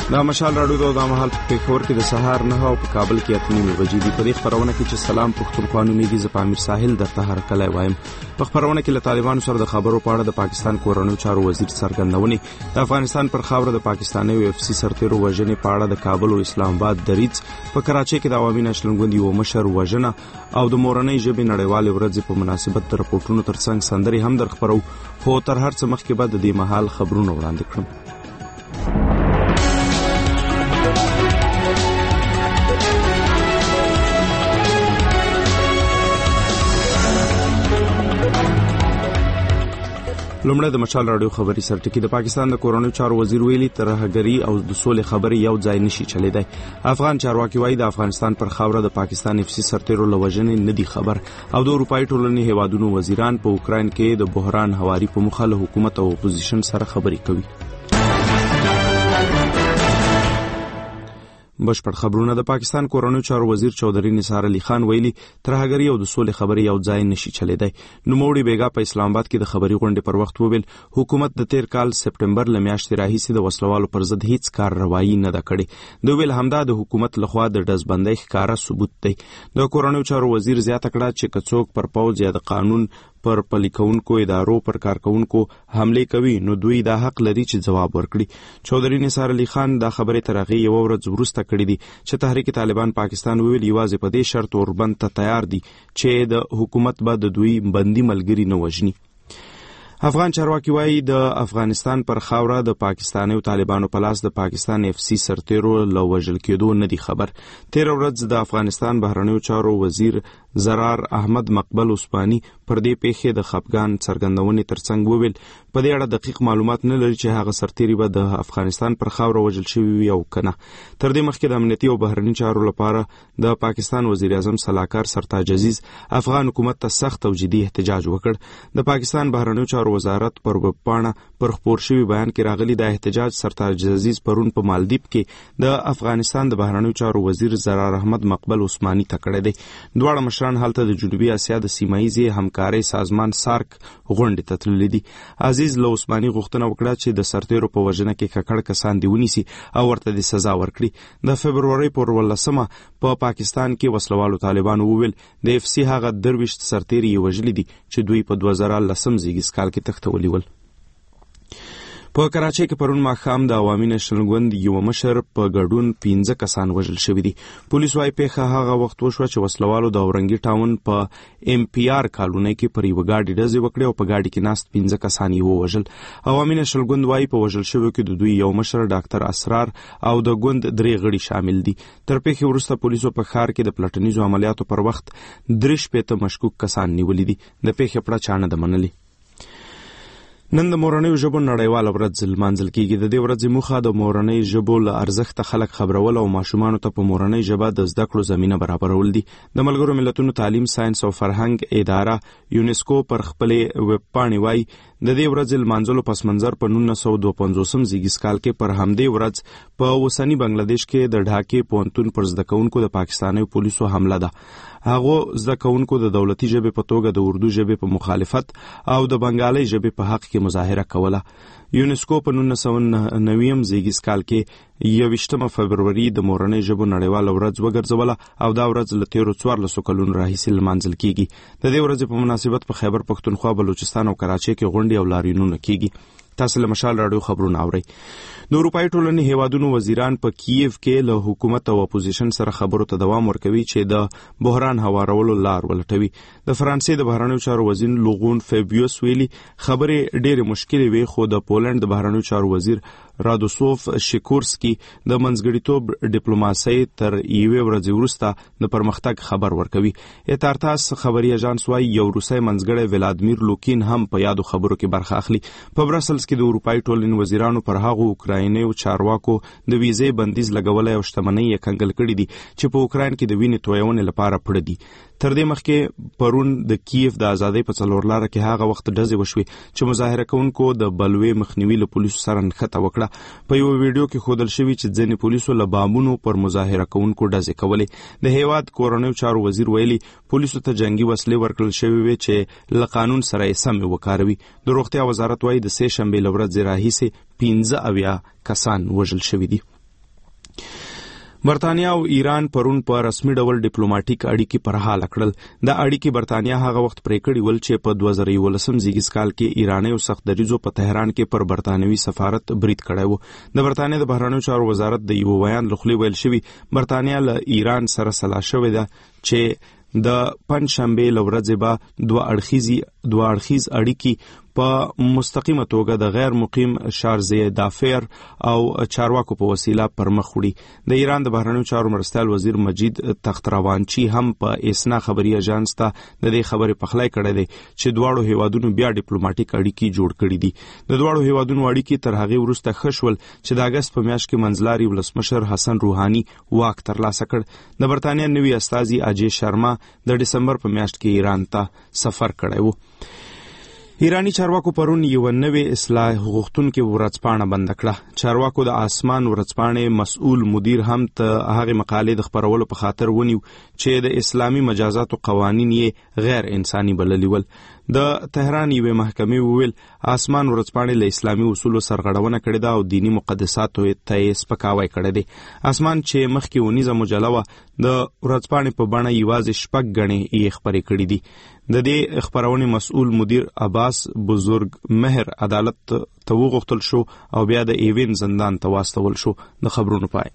دا مشال راډیو د مهال په پېښور کې د سهار 9 او په کابل کې 8:30 بجې دي. په دې خبرونه کې چې سلام پښتونخوا نومېږي، زه په امیر ساحل درته هرکلی وایم. په خبرونه کې له طالبانو سره د خبرو په اړه د پاکستان کورنیو چارو وزیر څرګندونې، د افغانستان پر خاوره د پاکستاني UFC سرتیرو وژنې په اړه د کابل او اسلام آباد دریځ، په کراچۍ کې د عوامي نشنل ګوند یو مشر وژنه او د مورنۍ ژبې نړیوالې ورځې په مناسبت د رپورټونو ترڅنګ سندرې هم در خبرو. خو تر هر څه مخکې به د دې مهال خبرونه وړاندې کړم. لومړی د مشال راډیو خبري سرټکی. د پاکستان د کورنیو چارو وزیر ویلي ترهګري او د سولې خبرې یو ځای نشي چلیدای. افغان چارواکي وایي د افغانستان پر خاوره د پاکستان FC سرتیرو لوژنې نه دي خبر، او د اروپאי ټولنې هیوادونو وزیران په اوکراین کې د بحران هواري په مخه له حکومت او اپوزیشن سره خبرې کوي. بشپړ خبرونه. د پاکستان کورنیو چارو وزیر چودري نثار علي خان ویلي ترهګري او د سولې خبرې یو ځای نشي چلیدای. نوموړي بیګا په اسلام آباد کې د خبري غونډې پر وخت وویل حکومت د تیر کال سپټمبر ل میاشتې راهیسې د وسلوالو پر ضد هیڅ کارروایي نه ده کړې. دوی ویل همدا د حکومت لخوا د ډزبندۍ ښکاره ثبوت دی. د کورنیو چارو وزیر زیاته کړه چې کڅوک پر پوځ یا د قانون پر پلي کونکو ادارو پر کارکونکو حمله کوي نو دوی دا حق لري چې جواب ورکړي. چودري نثار علي خان دا خبره تر هغه یو ورځ وروسته کړې دي چې تحریک طالبان پاکستان ویل یوازې په دې شرط اوربند ته تیار دي چې د حکومت به د دوی بندي ملګری نه وژني. افغان چارواکي وایي د افغانستان پر خاوره د پاکستاني او طالبانو په لاس د پاکستان FC سرتیرو له وژل کېدو نه دي خبر. تیر ورځ د افغانستان بهرنیو چارو وزیر زرار احمد مقبل عثماني پر دې پیښې د خپګان څرګندونې ترڅنګ وویل په دې اړه دقیق معلومات نه لري چې هغه سرتیري به د افغانستان پر خاوره وژل شوی وي او کنه. تر دې مخکې د امنیتي او بهرنی چارو لپاره د پاکستان وزیر اعظم سلاکار سرتاج عزیز افغان حکومت ته سخت او جدي احتجاج وکړ. د پاکستان بهرنیو چارو وزارت پر وبپاڼه پر خپور شوی بیان کې راغلی د احتجاج سرتاج عزیز پرون په مالدیپ کې د افغانستان د بهرنیو چارو وزیر زرار احمد مقبل عثماني ته کړی دی. دواړه مشران هلته د جنوبي اسیا د سیمایي همکارۍ سازمان سارک غونډې ته تللي دي. عزیز له عثماني غوښتنه وکړه چې د سرتیرو په وژنه کې ککړ کسان دې ونیسي او ورته د سزا ورکړي. د فبرورۍ پر 18 په پاکستان کې وسلوالو طالبانو وویل د FC هغه 23 سرتیري وژلي دي چې دوی په 2010 زیږیز کال کې تختولي ول. په کراچۍ کې پرون ماښام د عوامي نشنل ګوند یو مشر په ګډون 15 کسان وژل شوي دي. پولیس وايي پیښه هغه وخت وشوه چې وسلوالو د اورنګي ټاون په MPR کالونۍ کې پر یوه ګاډي ډزې وکړې او په ګاډي کې ناست 15 کسان یې ووژل. عوامي نشنل ګوند وايي په وژل شویو کې د دوی یو مشر ډاکټر اسرار او د ګوند 3 غړي شامل دي. تر پیښې وروسته پولیسو په ښار کې د پلټنیزو عملیاتو پر وخت 3 مشکوک کسان نیولي دي. د پیښې پړه چا نه ده منلې. نن د مورنۍ ژبو نړیواله ورځ لمانځل کیږي. د دې ورځې موخه د مورنۍ ژبو له ارزښته خلک خبرول او ماشومانو ته په مورنۍ ژبه د زده کړو زمینه برابرول دي. د ملګرو ملتونو تعلیم، ساينس او فرهنګ اداره یونسکو پر خپلې ویب پاڼې وایي د دې ورځې لمانځلو پس منظر په 1952 زیږیز کال کې پر همدې ورځ په اوسنی بنگلاديش کې د ډھاکې پوهنتون پر زده کوونکو د پاکستاني پولیسو حمله ده. هغه زده کوونکو د دولتي ژبې په توګه د اردو ژبې په مخالفت او د بنگالي ژبې په حق کې مظاهره کوله. یونسکو په 1990 زیږیز کال کې 21 فبروري د مورنۍ ژبو نړیواله ورځ وګرځوله او دا ورځ له تیرو 14 کلونو راهیسې لمانځل کیږي. د دې ورځې په مناسبت په خیبر پښتونخوا، بلوچستان او کراچۍ کې غونډې او لاریونونه کیږي. تاسو له مشال راډیو خبرونه اورئ. د اروپאי ټولنې هیوادونو وزیران په کیف کې له حکومت او اپوزیشن سره خبرو ته دوام ورکوي چې د بحران هوارولو لار ولټوي. د فرانسې د بهرنیو چارو وزیر لوغون فیبیوس ویلي خبرې ډېرې مشکلې وي، خو د پولند د بهرنیو چارو وزیر رادوسوف شیکورسکی د منځګړیتوب ډیپلوماسۍ تر یوې ورځې وروسته د پرمختګ خبر ورکوي. اتارتاس خبري اژانس وايي یو روسي منځګړی ولادمیر لوکین هم په یادو خبرو کې برخه اخلي. په برسلز کې د اروپאי ټولنې وزیرانو پر هغو اوکرایني او چارواکو د ویزې بندیز لګولای او شتمنۍ یې کنګل کړي دي چې په اوکراین کې د وینې تویونې لپاره پړه دي. تر دې مخکې پرون د کیف د ازادۍ په څلور لاره کې هغه وخت ډزې وشوې چې مظاهره کوونکو د بلوې مخنیوي له پولیسو سره نښته وکړه. په یو ویډیو کې ښودل شوي چې ځینې پولیسو له بامونو پر مظاهره کوونکو ډزې کولې. د هیواد کورنیو چارو وزیر ویلي پولیسو ته جنگي وسلې ورکړل شوې وې چې له قانون سره یې سمې وکاروي. د روغتیا وزارت وایي د سه شنبې له ورځې راهیسې 15 کسان وژل شوي دي. برتانیا او ایران پرون په رسمي ډول ډیپلوماټیک اړیکې پر حال کړل. د اړیکې برتانیا هغه وخت پرې کړې ول چې په 2011 زیږیز کال کې ایراني سخت دریځو په تهران کې پر برتانوي سفارت برید کړی و. د برتانیا د بهرنیو چارو وزارت د یو بیان لخوا ویل شوی برتانیا له ایران سره سلا شوې ده چې د پنځشنبه لورځې به دوه اړخیز اړیکې په مستقیمه توګه د غیر مقیم شارزه دافیر او چارواکو په وسیله پر مخ وړي. د ایران د بهرنیو چارو مرستیال وزیر مجید تختروانچی هم په اسنا خبري اژانس ته د دې خبرې پخلای کړی دی چې دواړو هیوادونو بیا ډیپلوماټیک اړیکې جوړ کړي دي. د دواړو هیوادونو اړیکې تر هغه وروسته خښول چې د اگست په میاشت کې منځلاري ولسمشر حسن روحاني واک ترلاسه کړ. د برتانیا نوي استازي اجي شرما د دسمبر په میاشت کې ایران ته سفر کړی و. ایرانی چارواکو پرون یو نوې اصلاح غوښتونکو ورځپاڼه بند کړه. چارواکو د آسمان ورځپاڼې مسؤل مدیر هم ته هغه مقالې د خبرولو په خاطر ونیو چې د اسلامي مجازاتو قوانین یې غیر انساني بللي ول. د تهران یوه محکمې وویل آسمان ورځپاڼې له اسلامي اصولو سرغړونه کړې ده او دینی مقدساتو ته سپکاوی کړی دی. آسمان چې مخکې ونیزه مجله وه د ورځپاڼې په بڼه یوازې 6 غنې یې خبرې کړې دي. د دې خبرونې مسؤل مدیر عباس بزرگ مهر عدالت ته وغوښتل شو او بیا د ایوین زندان ته واستول شو. د خبرونو پای.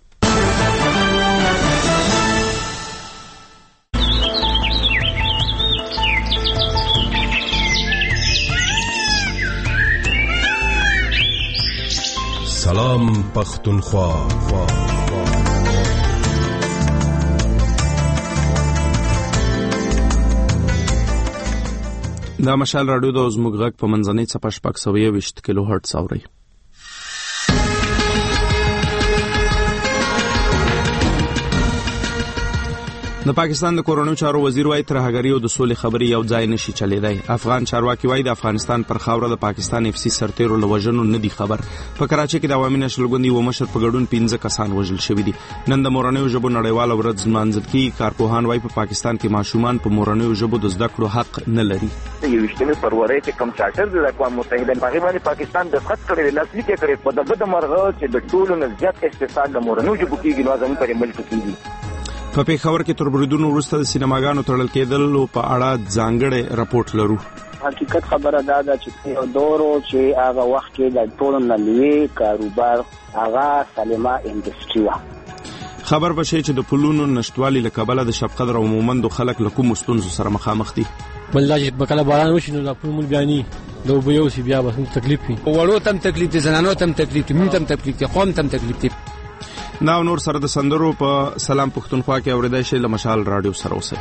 سلام پختونخوا. دا مشال رادیو د زموږ غږ په منځنۍ څپه 620 کیلو هرتز اوري. د پاکستان د کورونو چارو وزیر وايي ترهګری او د سولې خبري یو ځای نشي چلیدای. افغان چارواکي وايي د افغانستان پر خاوره د پاکستان اف سي سرتیرو لوجنو نه دي خبر. په کراچي کې د عوامي نشل ګوندي و مشر په ګډون 15 کسان وژل شوی دي. نن د مورنیو ژبو نړیواله ورځ منځل کې کارپوهان وايي په پاکستان کې ماشومان په مورنیو ژبو د زده کړو حق نه لري. یو وشتمه فروری کې کم چارټر د اقوام متحده په باندې پاکستان د خط کړي لاسلیک کړي په دغه مرغه چې د ټولو نه زیات استفاده د مورنیو ژبو کېږي نو ځم پر ملک کېږي. په پیښور کې تر بریدونو وروسته د سینماګانو تړل کېدل په اړه ځانګړی راپورټ لرو. حقیقت خبره ده چې یو دورو چې هغه وخت کې د ټولو نلوي کاروبار هغه سلمه انډستری و. خبر بشي چې د پلونو نشټوالي له کبله د شپقدر او مومندو خلک له کوم مستونزو سره مخامخ دي. بل چې بکله باران وشي نو د پلمون بیاني د وبيو سی بیا به تکلیف وي. وړو تم تکلیف دي، زنانو تم تکلیف دي، مون تم تکلیف دي، قوم تم تکلیف دي. دا نور سره د سندرو په سلام پښتونخوا کې اوریدای شي له مشال رادیو سره اوسه.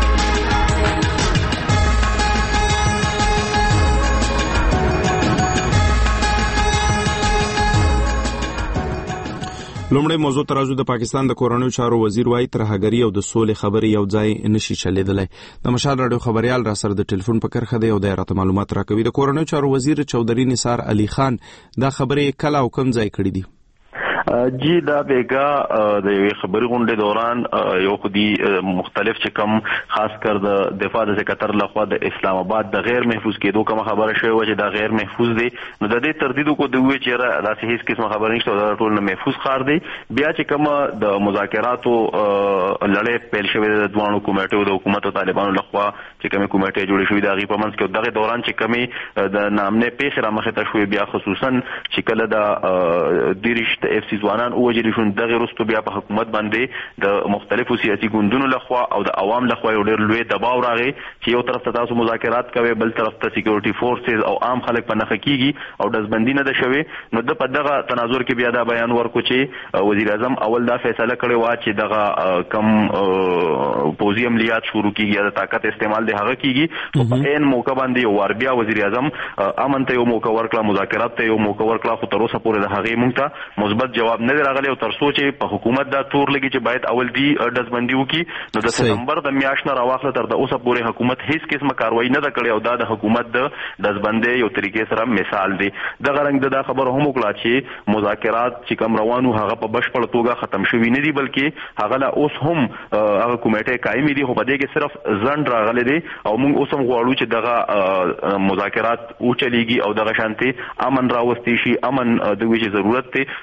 لومړی موضوع ترازو د پاکستان د کورونو چارو وزیر وايي ترهګری او د سولې خبري یو ځای نشي چلیدلای. د مشال رادیو خبريال را سره د ټلیفون په کرخه دی او د راته معلومات راکوي. د کورونو چارو وزیر چودري نثار علي خان دا خبرې کله او کوم ځای کړې دي؟ جی دا بیگا د یوې خبري غونډې دوران یو خودي مختلف چې کم خاص کر د دفاع د سکرټر لخوا د اسلام آباد د غیر محفوظ کېدو کوم خبره شوی و چې دا غیر محفوظ دی نو د دې تردید کو د وی چې راځي هیڅ قسم خبر نشته دا ټول نه محفوظ خار دی. بیا چې کوم د مذاکراتو لړۍ پیل شوې د دوه حکومتونو د حکومت او طالبانو لخوا چې کومه کمیټه جوړې شوې د غي په منځ کې دغه دوران چې کمی د نامنه پیښ را مخه ته شوې بیا خصوصا چې کله د دیرشت اف سی ځوانان او وجري شون دغه رستو بیا په حکومت باندې د مختلفو سیاسي ګوندونو لخوا او د عوام لخوا یو ډېر لوی دباو راغی چې یو طرف ته تاسو مذاکرات کوي بل طرف ته سکیورټي فورسز او عام خلک په نخ کېږي او دزبندي نه ده شوی. نو د په دغه تناظر کې بیا دا بیان ورکو چې وزیر اعظم اول دا فیصله کړې و چې دغه کم پوزي عملیات شروع کیږي د طاقت استعمال د هغه کیږي په ان موقع باندې ور بیا وزیر اعظم امن ته یو موقع ورکړه مذاکرات ته یو موقع ورکړه خو تر اوسه پورې د هغه مونږ ته مثبت جواب نه راغلی او تر څو چې په حکومت دا تور لګي چې باید اول دی دزبندي وکي نو د سپتمبر د میاشت نه راوخله تر د اوسه پورې حکومت هیڅ قسمه کاروایی نه کړې او دا د حکومت د دزبندي یو طریقې سره مثال دی. دغه رنګ د خبر هم وکړه چې مذاکرات چې کوم روانو هغه په بشپړ توګه ختم شوي نه دي بلکې هغه لا اوس هم هغه کمیټه قائم دي خو په دې کې صرف ځند راغلي دي او موږ اوس هم غواړو چې دغه مذاکرات او چلیږي او دغه شانتي امن راوستي شي امن د ویش ضرورت ته خو ور سره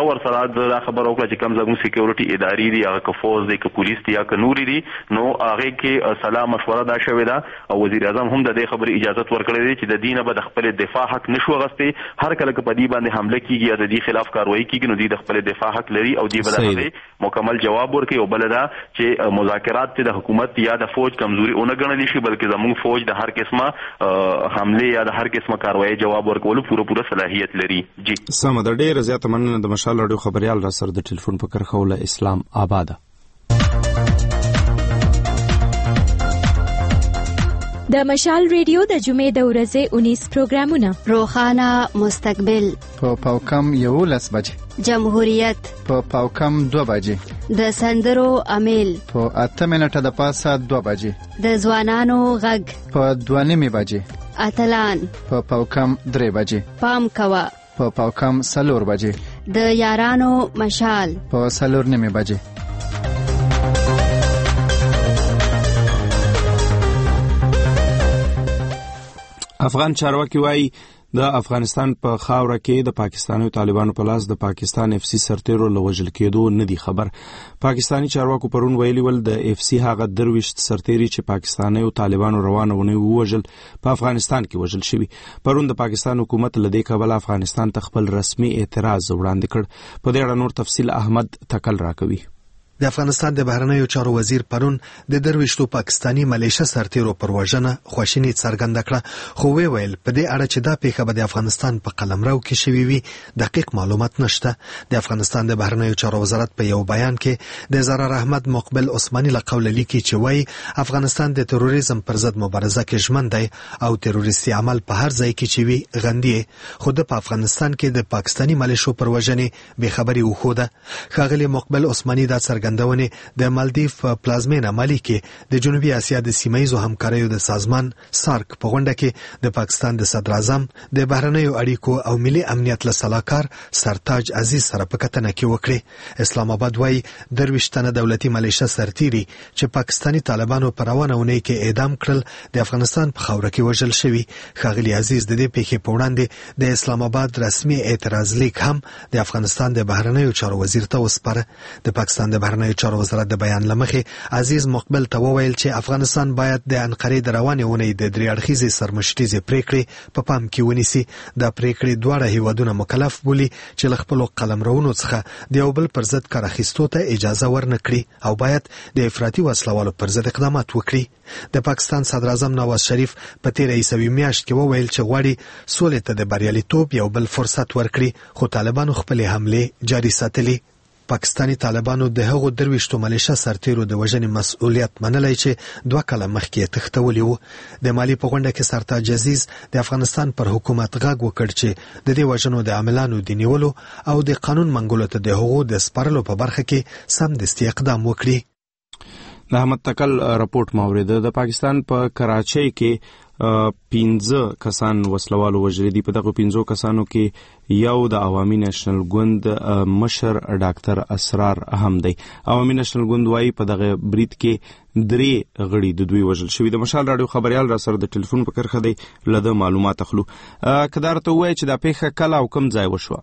سره ورسره دا خبر وکړه چې کوم زموږ سکیورټي ادارې دي هغه که فوج دی که پولیس دی یا که نوري دي نو هغه کې سلا مشوره دا شوې ده او وزیر اعظم هم د دې خبرې اجازه ورکړې ده چې د دینه به د خپل دفاع حق نشو غستې هر کله که په دې باندې حمله کیږي یا د دې خلاف کاروایی کیږي نو دې د خپل دفاع حق لري او دې به د مکمل جواب ورکړي او بل دا چې مذاکرات د حکومت یا د فوج کمزوري اونې ګڼل شي بلکې زموږ فوج د هر قسمه حمله یا د هر قسمه کاروایی جواب ورکولو پوره صلاحیت لري. جی سم د ډېر زیات مننه د مشال رادیو خبريال را سره د ټلیفون په کرخوله اسلام آباد. د مشال ریډیو د جمعې د ورځې 19 پروګرامونه: روخانه مستقبل په پاوکم 11 بجې، جمهوریت په پاوکم 2 بجې، د سندرو امیل په 8 منټه د پاسه 2 بجې، د ځوانانو غږ په 2:30 بجې، اتلان په پاوکم 3 بجې، پام کوا په پاوکم 4 بجې، د یارانو مشال په 4:30 بجې. افغان چارواکي وايي د افغانستان په خاوره کې د پاکستاني طالبانو په لاس د پاکستان اف سی سرتیرو لوجل کېدو نه دی خبر. پاکستاني چارواکو پرون ویلي ول د اف سی هغه درويشت سرتیري چې پاکستاني طالبانو روانونه ووجل په افغانستان کې وجل شوی. پرون د پاکستان حکومت لدې کابل افغانستان ته خپل رسمي اعتراض وړاندې کړ. په دې اړه نور تفصیل احمد تکل راکوي. د افغانستان د بهرنیو چارو وزیر پرون د درويشتو پاکستانی ملیشه سرتیرو پر وژنه خواشینی څرګند کړه، خو ویل په دې اړه چې دا پیښه به د افغانستان په قلمرو کې شوی وي دقیق معلومات نشته. د افغانستان د بهرنیو چارو وزارت په یو بیان کې د ضرر احمد مقبل عثماني لقول لیکي چې وایي افغانستان د تروریزم پر ضد مبارزه کې ژمن دی او تروریستي عمل په هر ځای کې چې وي غندي، خو د افغانستان کې د پاکستانی ملیشو پر وژنې به خبري وخوده. ښاغلي مقبل عثماني دا څرګندونه د مالدیف پلازمینه مالی کې د جنوبي اسیا د سیمایي همکاریو د سازمان سارک په غونډه کې د پاکستان د صدر اعظم د بهرنیو اړیکو او ملي امنیت له سلاکار سرتاج عزیز سره په کتنه کې وکړي. اسلام آباد وايي درويشتنه دولتي ملیشه سرتیري چې پاکستانی طالبانو پر روانه ونې کې اعدام کړل د افغانستان په خاوره کې وژل شوی. ښاغلي عزیز د دې پیښې په وړاندې د اسلام آباد رسمي اعتراض لیک هم د افغانستان د بهرنیو چارو وزیر ته وسپاره. د پاکستان د بهرنیو چارو وزارت د بیان لمخې عزیز مقبل ته وویل چې افغانستان باید د انقرې د روانې ونې د درې اړخیزې سرمشتیزې پریکړې په پام کې ونیسي. دا پریکړې دواړه هیوادونه مکلف بولي چې له خپلو قلمرونو څخه د یو بل پر ضد کار اخیستو ته اجازه ورنکړي او باید د افراطي وسلوالو پر ضد اقدامات وکړي. د پاکستان صدر اعظم نواز شریف په تیره عیسوي میاشت کې وویل چې غواړي سولې ته د بریالیتوب یو بل فرصت ورکړي، خو طالبانو خپلې حملې جاري ساتلي. پاکستانی طالبانو د هغو درويشتو ملیشه سرتیرو د وژنې مسؤلیت منلای چې 2 کاله مخکې تختولی وو. د مالی په غونډه کې سرتاج عزیز د افغانستان پر حکومت غږ وکړ چې د دې وژنو د عاملانو د نیولو او د قانون منګولو ته د هغو د سپارلو په برخه کې سمدستي اقدام وکړي. د احمد تکل راپورټ ماورید د پاکستان په کراچۍ کې 15 کسان وسلوالو وژل دي. په دغه 15 کسانو کې یو د عوامي نېشنل ګوند مشر ډاکټر اسرار هم دی. عوامي نېشنل ګوند وايي په دغه برید کې 3 غړي د دوی وژل شوی. د مشال رادیو خبريال را سره د ټلیفون په کرخه دی لده معلومات اخلو. کدارته وایي چې دا پیښه کله او کوم ځای وشوه؟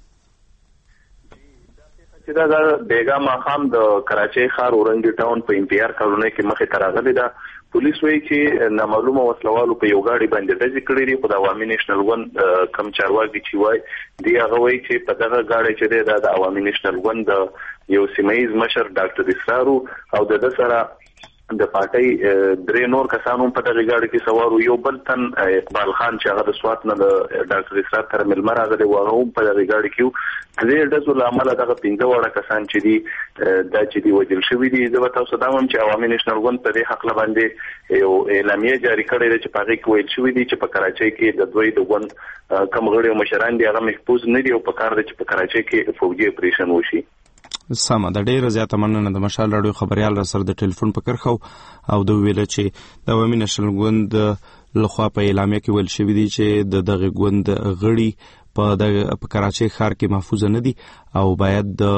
چې دا بیګا ماخام د کراچۍ ښار اورنګي ټاون په امپیار کالونی کې مخې تراغلي ده. پولیس وایي چې نامعلومه وسلوالو په یو غاډي باندې ډزې کړې دي، خو د عوامي نېشنل ګوند کم چارواکي چې وایي دی هغه وایي چې په دغه غاډي چې دی د عوامي نېشنل ګوند یو سیمایي مشر ډاکټر اسرار او د سره د پارټي 3 نور کسانو په دغه غاډي کې سوار یو بل تن اقبال خان چې هغه د سوات نه د ډاکټر اسرار تر ملمر هغه دی وغه په دغه غاډي کې د دې لامل دغه 15 وړه کسان چې دي دا چې دی وجل شوی دي. زه تاسو ته وایم چې عوامي نېشنل ګوند په دې حق باندې یو اعلامیه جاری کړې ده چې په هغه کې ویل شوی دي چې په کراچۍ کې د دوی د ګوند کم غړي او مشران دي هغه محفوظ نه دي او په کار دي چې په کراچۍ کې فوجي اپریشن وشي. سمه د ډیره زیاته مننه د مشال رادیو خبريال را سره د ټلیفون په کرخو او د ویل چې د عوامي نېشنل ګوند لخوا په اعلامیه کې ویل شوی دی چې دغه ګوند غړي په کراچۍ ښار کې محفوظ نه دي او باید د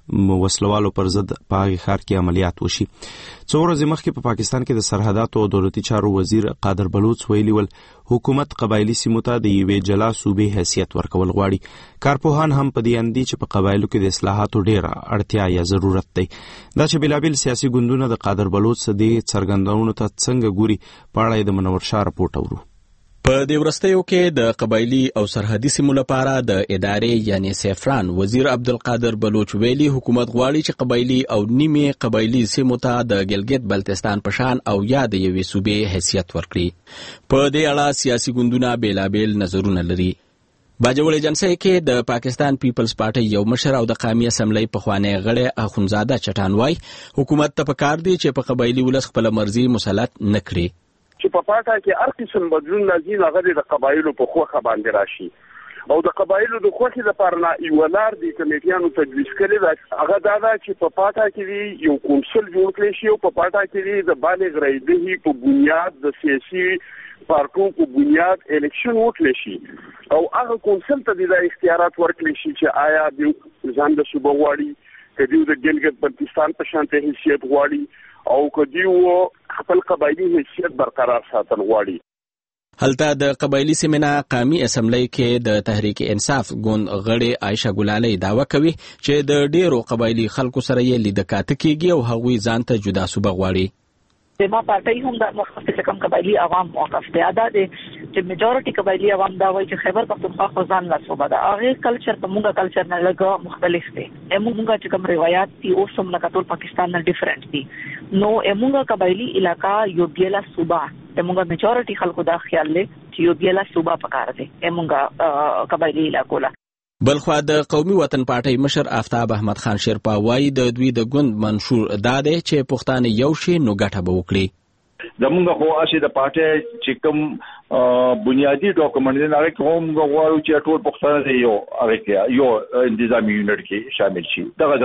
وسلوالو پر ضد په هغه ښار کې عملیات وشي. څو ورځې مخکې په پاکستان کې د سرحداتو او دولتي چارو وزیر قادر بلوچ ویلي ول حکومت قبایلی سیمو ته د یوې جلا صوبې حیثیت ورکول غواړي. کارپوهان هم په دې اندي چې په قبایلو کې د اصلاحاتو ډېره اړتیا یا ضرورت دی. دا چې بېلابېل سیاسي ګوندونه د قادر بلوچ دې څرګندونو ته څنګه ګوري په اړه د منور شاه راپورټ اورو. په دې ورستیو کې د قبایلی او سرحدي سیمو لپاره د ادارې یعنی سیفران وزیر عبدالقادر بلوچ ویلي حکومت غواړي چې قبایلی او نیمه قبایلی سیمو ته د ګلګت بلتستان په شان او یا د یوې صوبې حیثیت ورکړي. په دې اړه سیاسي ګوندونه بیلابیل نظرونه لري. باجوړ ایجنسی کې د پاکستان پیپلز پارټي یو مشر او د قومي اسمبلی پخوانی غړی اخونزاده چټان وای حکومت ته پکار دی چې په قبایلی ولس خپل مرزي مسلط نکړي. چې په پاټا کې هر قسم بدلون راځي هغه د قبایلو په خوخه باندې راشي او د قبایلو د خوخي لپاره نه یو لار دي کمیټیانو تجویز کړي دا هغه دا چې په پاټا کې یو کونسل جوړ کړي شي او په پاټا کې د بالغ رایدهي په بنیاد د سیاسي پارټو په بنیاد الیکشن وکړي شي او هغه کونسل ته د اختیارات ورکړي شي چې آیا د ځان د صوبه غواړي کدی د ګلګت بلتستان په شان ته حیثیت غواړي او کدی و خپل قبایلی حیثیت برقرار ساتل غواړي. هلته د قبایلی سیمنا قومي اسمبلی کې د تحریک انصاف ګوند غړي عائشه ګلالي دعوه کوي چې د ډیرو قبایلی خلکو سره یې لیدکاته کیږي او هغوی ځان ته جدا صوبه غواړي. د ما پارټي هم د مخکې چې کوم قبایلی عوام موقف دی ادا دي چې میجورټي قبایلی عوام دا وایي چې خیبر پختونخوا خو ځان لا صوبه ده هغه کلچر په موږ کلچر نه لګه مختلف دی. موږ چې کوم روایت دي او سم نه ټول پاکستان نه ډیفرنٹ دي نو موږ قبایلی علاقہ یو بیلا صوبه موږ میجورټي خلکو دا خیال لري چې یو بیلا صوبه پکار دي موږ قبایلی علاقو لا. بلخوا د قومي وطن پارټي مشر آفتاب احمد خان شیرپا وایي د دوی د ګوند منشور دا دی چې پښتانه یو شي نو ګټه به وکړي. زمونږ خو اسی د پارټي چې کوم بنیادی ډاکومنټ دی هغه کوم غواړو چې ټول پښتانه یو هغه کې یو انتظامی یونټ کې شامل شي. دا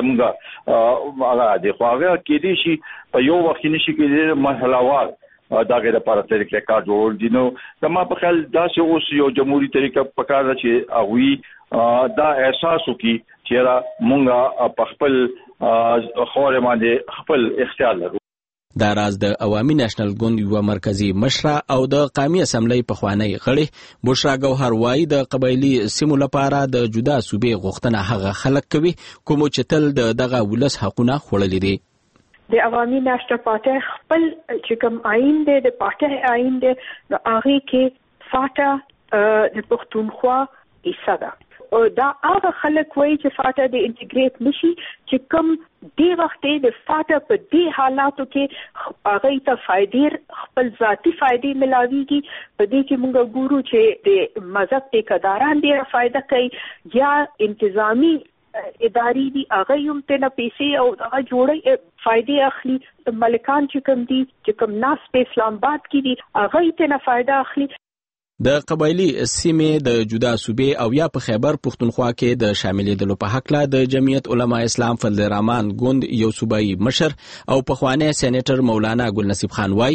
زمونږ هغه د خواغه کې دي شي په یو وخت نشي کې مرحلهوار داګه د پاره طریقې کار جوړ دي. نو زما په خیال دا چې اوس یو جمهوریت طریقه پکاره چې هغه دا احساس وکي چې را مونږه په خپل خور باندې خپل اختیار لرو. دا راز د عوامي نېشنل ګوند یو مرکزی مشره او د قومي اسمبلی پخوانی غړي بشرا ګوهر وای د قبایلی سیمو لپاره د جدا صوبې غوښتنه هغه خلک کوي کوم چې تل دغه ولس حقونه خوړلې دي. د عوامي نېشنل پارټي خپل چې کوم آئین دی د پارټي آئین دی نو هغه کې فاټا د پښتونخوا حصہ ده او دا هغه خلک وایي چې فاټا د انټیګریټ نشي چې کوم دی وخت د فاټا په دې حالاتو کې هغه ته فائدې خپل ذاتی فائدې ملاويږي په دې کې موږ ګورو چې د مذهب ټیکداران ډیره فائدہ کوي یا انتظامی اداري دي هغه هم ته نه پیسې او هغه جوړي فائدې اخلي ملکان چې کوم دي چې کوم ناس په اسلام آباد کې دي هغه ته نه فائدہ اخلي. د قبایلی سیمې د جدا صوبې او یا په خیبر پختونخوا کې د شاملېدلو په حق لا د جمعیت علما اسلام فضل الرحمن ګوند یو صوبایي مشر او پخوانی سېنیټر مولانا ګل نصیب خان وای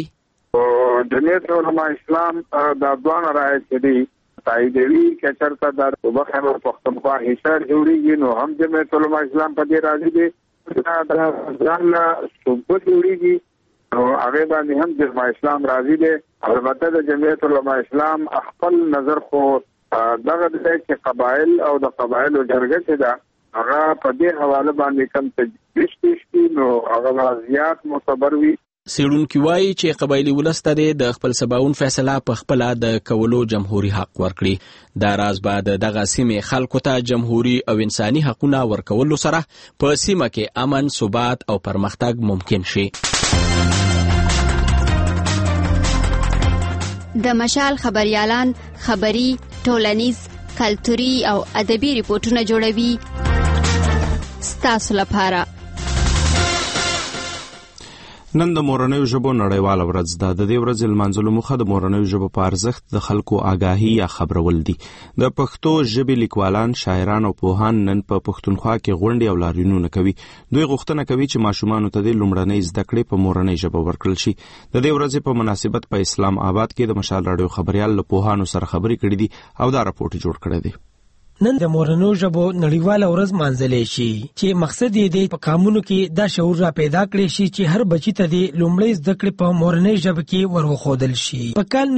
جمعیت علما اسلام د افغان راځي دي تاییدوي چې چرته د خیبر پختونخوا حصہ جوړیږي نو هم جمعیت علما اسلام په دې راځي دي دا ځان صوبه جوړیږي او هغه باندې هم جمعیت اسلام راځي دي. البته د جمعیت علما اسلام خپل نظر خو دغه د چې قبایل او د قبایلو جرګه چې دا هغه په دې حواله باندې کوم تجویز شي نو هغه زیات معتبر وي. سیړونکو وایي چې قبایلی ولسته د خپل سباون فیصله په خپل د کولو جمهوریت حق ورکړي. دا راز بعد دغه سیمې خلکو ته جمهوریت او انساني حقوقونه ورکول سره په سیمه کې امن، ثبات او پرمختګ ممکن شي. د مشال خبريالان خبري، ټولنیز، کلتوري او ادبي ریپورتونه جوړوي ستاسو لپاره. نن د مورنیو ژبو نړیواله ورځ ده. د دې ورځې لمانځلو موخه د مورنیو ژبو په ارزښت د خلکو آګاهي یا خبرول دي. د پښتو ژبې لیکوالان، شاعران او پوهان نن په پښتونخوا کې غونډې او لاریونونه کوي. دوی غوښتنه کوي چې ماشومانو ته د لومړنۍ زده کړې په مورنۍ ژبه ورکړل شي. د دې ورځې په مناسبت په اسلام آباد کې د مشال راډیو خبريال له پوهانو سره خبرې کړې دي او دا راپورټ جوړ کړی دی. نن د مورنو ژبو نړیواله ورځ مانځلې شي چې مقصد یې د په قانونو کې دا شعور را پیدا کړي شي چې هر بچی ته د لومړی زده کړې په مورنۍ ژبه کې ورخودل شي. په کال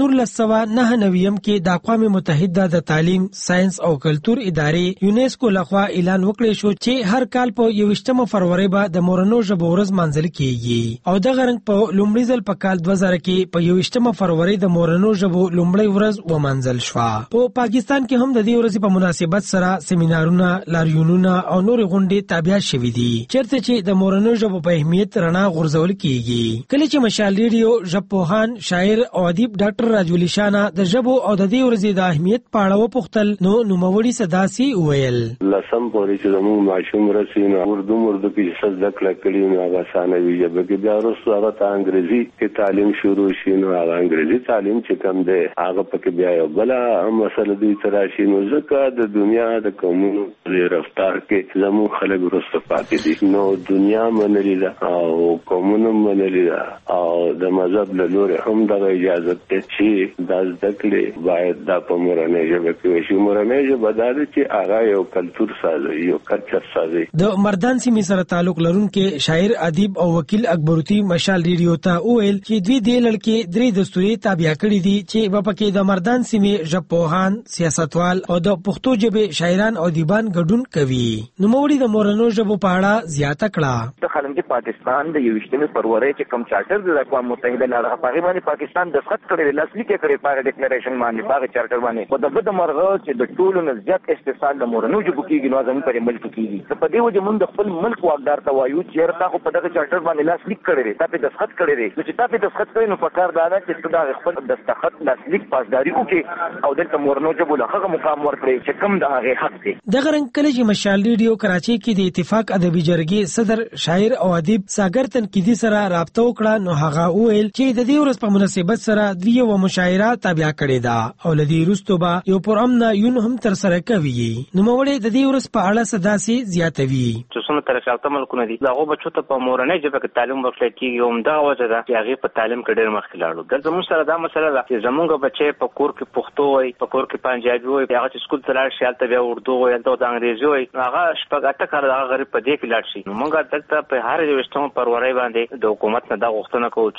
1999 کې د اقوام متحده د تعلیم، ساينس او کلتور ادارې یونیسکو لخوا اعلان وکړی شو چې هر کال په 21 فروری به د مورنو ژبو ورځ مانځل کیږي او د غرنګ په لومړي ځل په کال 2000 کې په 21 فروری د مورنو ژبو لومړی ورځ ومانځل شو. په پاکستان کې هم د دې ورځې په مناسبت سره سیمینارونه، لاریونونه او نور غونډې تابع شوې دي چیرته چې د مورنو ژبو په اهمیت رڼا غورځول کیږي. کله چې مشال ریډیو ژبپوهان، شاعر او ادیب ډاکټر راجولی شانا د ژبو او د دې ورځې د اهمیت په اړه وپوښتل نو نوموړي صداسي وویل لسم پورې چې زموږ ماشوم رسینو اردو کې څه زده کړې نو هغه ثانوي ژبه کې بیا وروسته هغه ته انګریزي کې تعلیم شروع شي نو هغه انګریزي تعلیم چې کوم دی هغه پکې بیا یو بل مسله دوی تراشي نو ځکه د دنیا د قومونو په رفتار کې زموږ خلک وروسته پاتې دي نو دنیا منلې ده او قومونو منلې ده او د مذهب له لوري هم دغه اجازه ته چې د زده کړې باید د په مورنۍ ژبه کې وشي. مورنۍ ژبه دا ده چې هغه یو کلتور سازي، یو کلچر سازي. د مردان سیمې سره تعلق لرونکي شاعر، ادیب او وکیل اکبرودی مشال ریډیو ته وویل چې دوی د لړکې درې دستوري تابع کړي دي چې په پکې د مردان سیمې ژبپوهان، سیاستوال او د پښتو ژبې شاعران او ادیبان ګډون کوي. نوموړي د مورنو ژبو په اړه زیاته کړه د خلک پاکستان د 21 فروری چې کوم چارټر د اقوام متحده لاره په باندې پاکستان دستخط کړی لاسلیک کړی په ډیکلریشن باندې په چارټر باندې په دغه مرغه چې د ټولو نه زیات استحصال د مورنو ژبو کېږي نو زموږ پر ملک کېږي. په دې وجه موږ د خپل ملک واقدار ته وایو چې تاسو په دغه چارټر باندې لاسلیک کړی تاسو دستخط کړی چې تاسو دستخط کړئ نو په کار دا ده چې تاسو خپل دستخط لاسلیک پاسداري وکړي او د مورنو ژبو له هغه مقام ورکړي چې کوم د هغه حق دی. دغه رنګ کله چې مشال ریډیو کراچي کې د اتفاق ادبي جرګې صدر، شاعر او ادیب ساګر تنقیدي سره رابطه وکړه نو هغه وویل چې د دې ورځ په مناسبت سره دوی یو مشاعره تابع کړې ده او لدی وروسته به یو پرامن یون هم تر سره کوي. نوموړي د دې ورځ په اړه صداسي زیاتوي چې څومره ترشاته ملکونه دي هغه بچو ته په مورنۍ ژبه کې تعلیم ورکړل کېږي هم دا وجه ده چې هغه په تعلیم کې ډېر مخکې لاړو. ګل زموږ سره دا مسله ده چې زموږ بچي په کور کې پښتو وایي، په کور کې پنجابي وایي، هغه چې سکول ته لاړ شي هلته بیا اردو وایي، هلته د انګریزي وایي، هغه شپږ اته کاله هغه غریب په دې کې لاړ شي. نو موږ دلته په هر 21 فروری باندې د حکومت نه دا غوښتنه کوو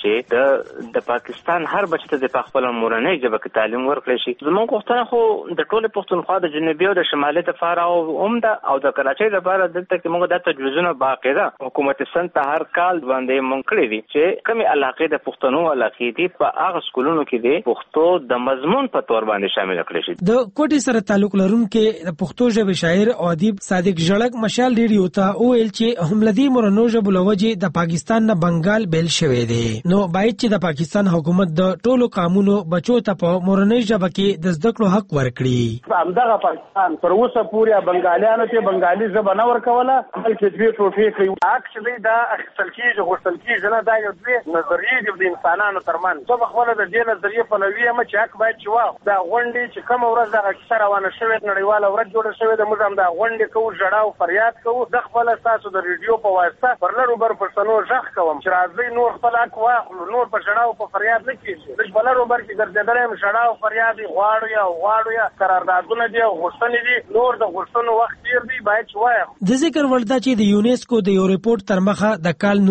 چې د پاکستان هر بچی ته د خپل مورنۍ ژبه کې تعلیم ورکړي شي. زموږ غوښتنه خو د ټولې پښتونخوا د جنوبي او د شمالي لپاره او عمده او د کراچۍ لپاره دلته کې موږ د تجویزونو باقاعده حکومت سند ته هر کال باندې مونږ کړی دي چې کومي علاقې د پښتنو علاقې دي په هغه سکولونو کې دي پښتو د مضمون په تور باندې شامل کړی شي. د کوټي سره تعلق لرونکي د پښتو ژبې شاعر او ادیب صادق ژړک مشال ریډیو ته وویل چې حملدي مورنو ژبو لوجې د پاکستان نه بنگال بیل شوی دی نو باید چې د پاکستان حکومت د ټولو قانونو بچو ته په مورنۍ ژبه کې د زده کړو حق ورکړي. همدغه پاکستان پر اوسه پورې بنگالیانو ته بنگالي ژبه نه ورکوله بلکې دوی ټوټې کوي. اکچولی دا اخیستل کېږي غوښتل کېږي نه دا یو دوی نظریې دي د انسانانو ترمنځ. زه به خپله د دې نظریې پلوي یم چې حق باید چې واخلو. دا غونډې چې کومه ورځ دغه کیسه روانه شوې نړیواله ورځ جوړه شوې ده موږ هم دا غونډې کوو، ژړا او فریاد کوو. زه خپله ستاسو د ریډیو په واسطه پر لرو بر پښتنو غږ کوم چې راځئ نور خپل حق واخلو، نور په ژړا او په فریاد نه کېږي. زه په لرو بر کې ګرځېدلی یم، ژړا او فریاد یې غواړو یا قراردادونه دي او غوښتنې دي، نور د غوښتنو وخت تېر دی باید چې واخلو. د ذکر وړ ده چې د یونیسکو د یو ریپورت تر مخه د کال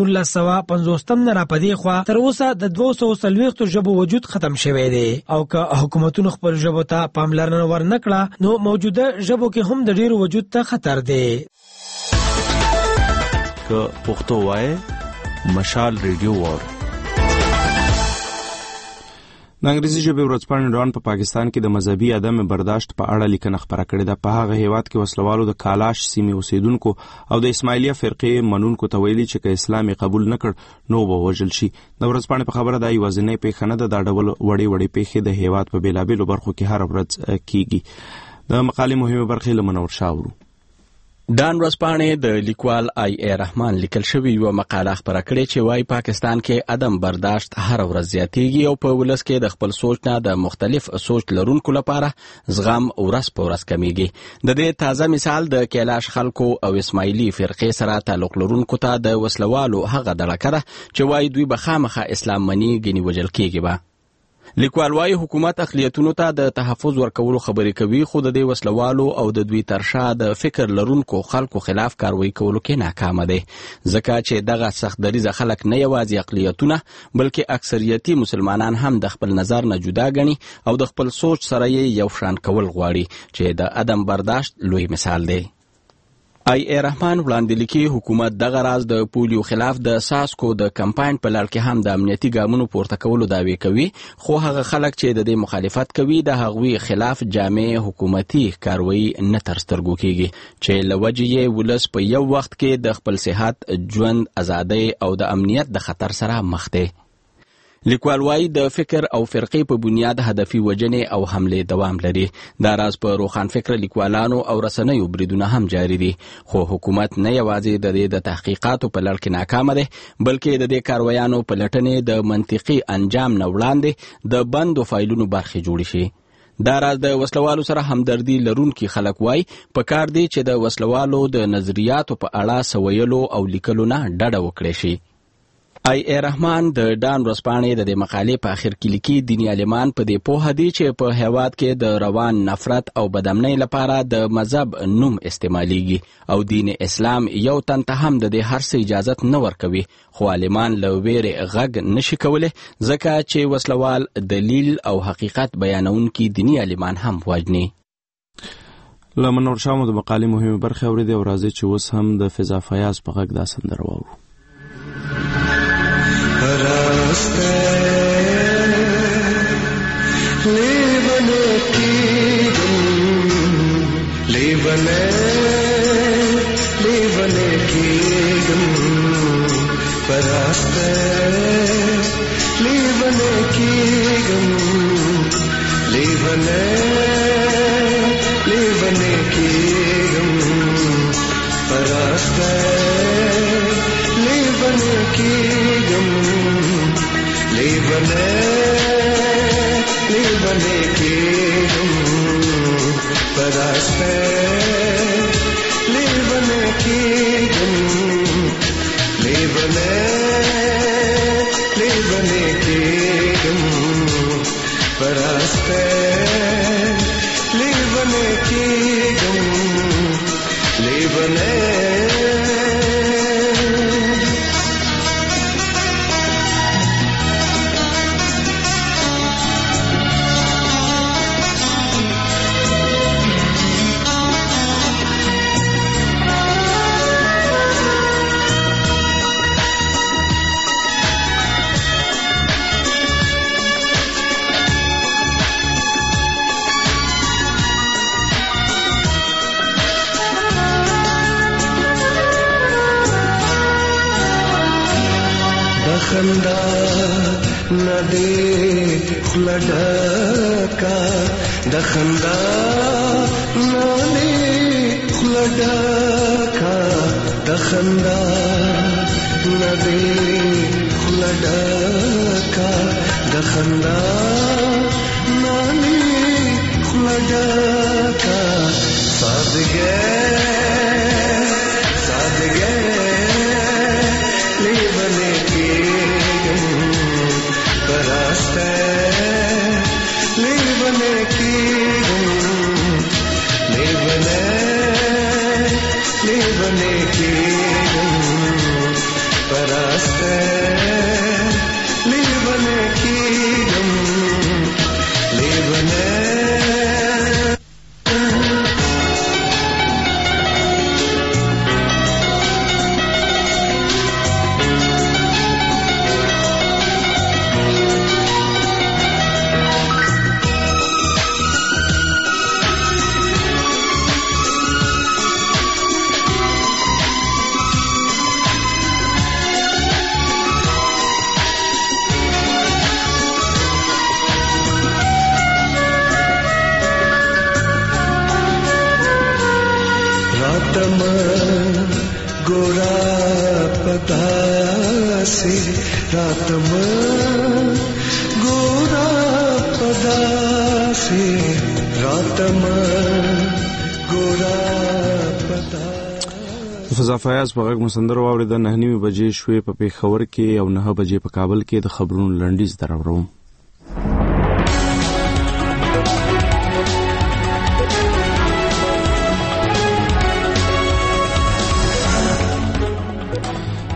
1950 نه راپدې خوا تر اوسه د 240 ژبو وجود ختم شوی دی او که حکومتونو خپل ژبو ته پاملرنه ورنکړه نو موجوده ژبو کې هم د ډیرو وجود ته خطر دی. که پښتو وای مشال ریډیو وار د انګریزي ژبې ورځپاڼې ډان په پاکستان کې د مذهبي عدم برداشت په اړه لیکنه خپره کړې ده. په هغه هیواد کې وسلوالو د کالاش سیمې اوسیدونکو او د اسماعیلیه فرقې منونکو ته ویلي چې که اسلام قبول نکړ نو به وژل شي. د ورځپاڼې په خبره دا یوازینۍ پیښه نه ده، دا ډول وړې پیښې د هیواد په بیلابیلو برخو کې هر ورځ کیږي. د مقالې مهمه برخې له منور شاورو. دان ورځپاڼې د لیکوال آی ای رحمان لیکل شوی یو مقاله خپره کړې چې وايي پاکستان کې عدم برداشت هر ورځ زیاتېږي او په ولس کې د خپل سوچ نه د مختلف سوچ لرونکو لپاره زغم ورځ په ورځ کمیږي. د دې تازه مثال د کیلاش خلکو او اسماعیلی فرقې سره تعلق لرونکو ته د وسلوالو هغه دړکه ده چې وايي دوی به خامخا اسلام مني ګني وجل کېږي. لیکوال وايي حکومت اقلیتونو ته د تحفظ ورکولو خبرې کوي، خو د دې وسلوالو او د دوی ترشا د فکر لرونکو خلکو خلاف کاروایی کولو کې ناکامه دی، ځکه چې دغه سخت دریځه خلک نه یوازې اقلیتونه بلکې اکثریتي مسلمانان هم د خپل نظر نه جدا ګڼي او د خپل سوچ سره یې یو شان کول غواړي، چې د عدم برداشت لوی مثال دی. رحمان وړاندې لیکي حکومت دغه راز د پولیو خلاف د ساسکو د کمپاین په لړ کې هم د امنیتي ګامونو پورته کولو دعوی کوي، خو هغه خلک چې د دې مخالفت کوي د هغوی خلاف جامع حکومتي کاروایی نه تر سترګو کیږي، چې له وجې یې ولس په یو وخت کې د خپل صحت، ژوند، ازادۍ او د امنیت د خطر سره مخ دی. لیکوال وايي د فکر او فرقې په بنیاد هدفي وجنې او حمله دوام لري. دا راز په روخان فکر لیکوالانو او رسنیو بریدونه هم جاری دي، خو حکومت نه یوازې د دې د تحقیقاتو په لړ کې ناکامه ده، بلکې د دې کاروایانو په لټنې د منطقي انجام نه وړاندې د بندو فایلونو برخې جوړې شي. دا راز د وسلوالو سره همدردي لرونکي خلک وای په کار دي چې د وسلوالو د نظریاتو په اړه سویلو او لیکلو نه ډډه وکړي شي. رحمان د ډان ورځپاڼې د دې مقالې په اخر کې لیکي دیني عالمان په دې پوهه دي چې په هیواد کې د روان نفرت او بدامنۍ لپاره د مذهب نوم استعمالیږي او دین اسلام یو تن ته هم د دې هر څه اجازت نه ورکوي، خو عالمان له ویرې غږ نشي کولی ځکه چې وسلوال دلیل او حقیقت بیانونکي دیني عالمان هم وژني. له منور شاه د مقالې مهمه برخه اورېدې او راځي چې اوس هم د فضا فیاض په غږ دا سندره واورو. रास्ते लेवने की लेवने की रास्ते लेवने की लेवने की रास्ते लेवने की लेवने की रास्ते लेवने की लेवने की रास्ते लेवने की लेवने खंदा नदे खुलडका दखंदा नदे खुलडका दखंदा नदे खुलडका दखंदा नदे खुलडका सादगे लेवने की रास्ते लेवने की लेवने की रास्ते लेवने की लेवने गोरा पदासी रातम गोरा पदासी रातम गोरा فضا فیاض په غږ مسندر واورید. 9:30 بجې شوې په پېښور کې او 9 بجې په کابل کې د خبرونو لنډیز دراوړم.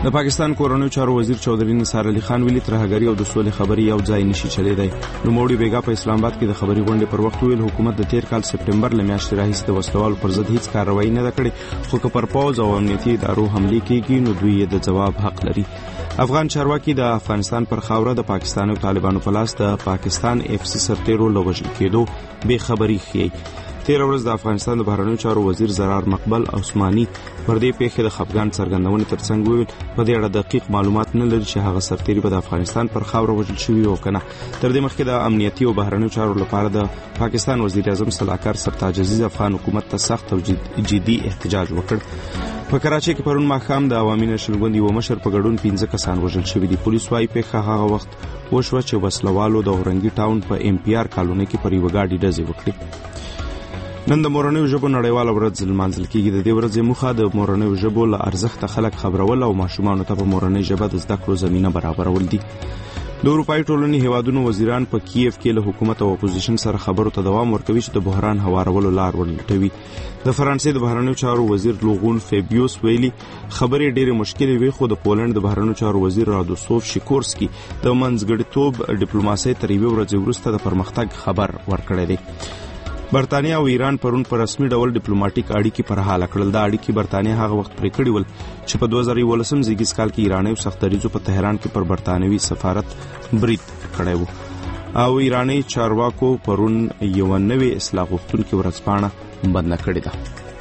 د پاکستان کورنیو چارو وزیر چودري نثار علي خان ویلي ترهګري او د سولې خبري یو ځای نشي چلیدای. نوموړي بیګا په اسلام آباد کې د خبري غونډې پر وخت ویل حکومت د تیر کال سپټمبر لمیاشتې راهیسې د وسلوالو پر ضد هیڅ کاروایی نه کړې، خو که پر پوز او امنیتي ادارو حمله کیږي نو دوی د جواب حق لري. افغان چارواکي د افغانستان پر خاوره د پاکستان او طالبانو په لاس د پاکستان FC سرتیرو لوژل کېدو به خبري خي. تیر ورځ د افغانستان د بهرنیو چارو وزیر زرار مقبل عثماني پر دې پیښې د خفګان څرګندونې ترڅنګ وویل په دې اړه دقیق معلومات نه لري چې هغه سرتیري به د افغانستان پر خاوره وژل شوي او کنه. تر دې مخکې د امنیتي او بهرنیو چارو لپاره د پاکستان وزیر اعظم صلاحکار سرتاج عزیز افغان حکومت ته سخت او جدي احتجاج وکړ. په کراچۍ کې پرون ماښام د عوامي نېشنل ګوند یو مشر په ګډون 15 کسان وژل شوي دي. پولیس وايي پیښه هغه وخت وشوه چې وسلوالو د اورنګي ټاون په MPR کالوني کې پر یوه ګاډي ډزې وکړې. نن د مورنیو ژبو نړیواله ورځ لمانځل کیږي. د دې ورځې موخه د مورنیو ژبو له ارزښته خلک خبرول او ماشومانو ته په مورنۍ ژبه د زده کړو زمینه برابرول دي. د اروپایي ټولنې هیوادونو وزیران په کیف کې له حکومت او اپوزیشن سره خبرو ته دوام ورکوي چې د بحران هوارولو لار ولټوي. د فرانسې د بهرنیو چارو وزیر لوغون فیبیوس ویلي خبرې ډېرې مشکلې وي، خو د پولند د بهرنیو چارو وزیر رادوسوف شیکورسکي د منځګړیتوب ډیپلوماسۍ تر یوې ورځې وروسته د پرمختګ خبر ورکړی دی. برتانیا او ایران پرون په رسمي ډول ډیپلوماټیک اړیکې پر حاله کړل. دا اړیکې برتانیا هغه وخت پرې کړې ول چې په 2011 زیږیز کال کې ایراني سختدریځو په تهران کې پر برتانوي سفارت برید کړی و او ایراني چارواکو پرون یو نوې اصلاح غوښتونکې ورځپاڼه بند کړې ده.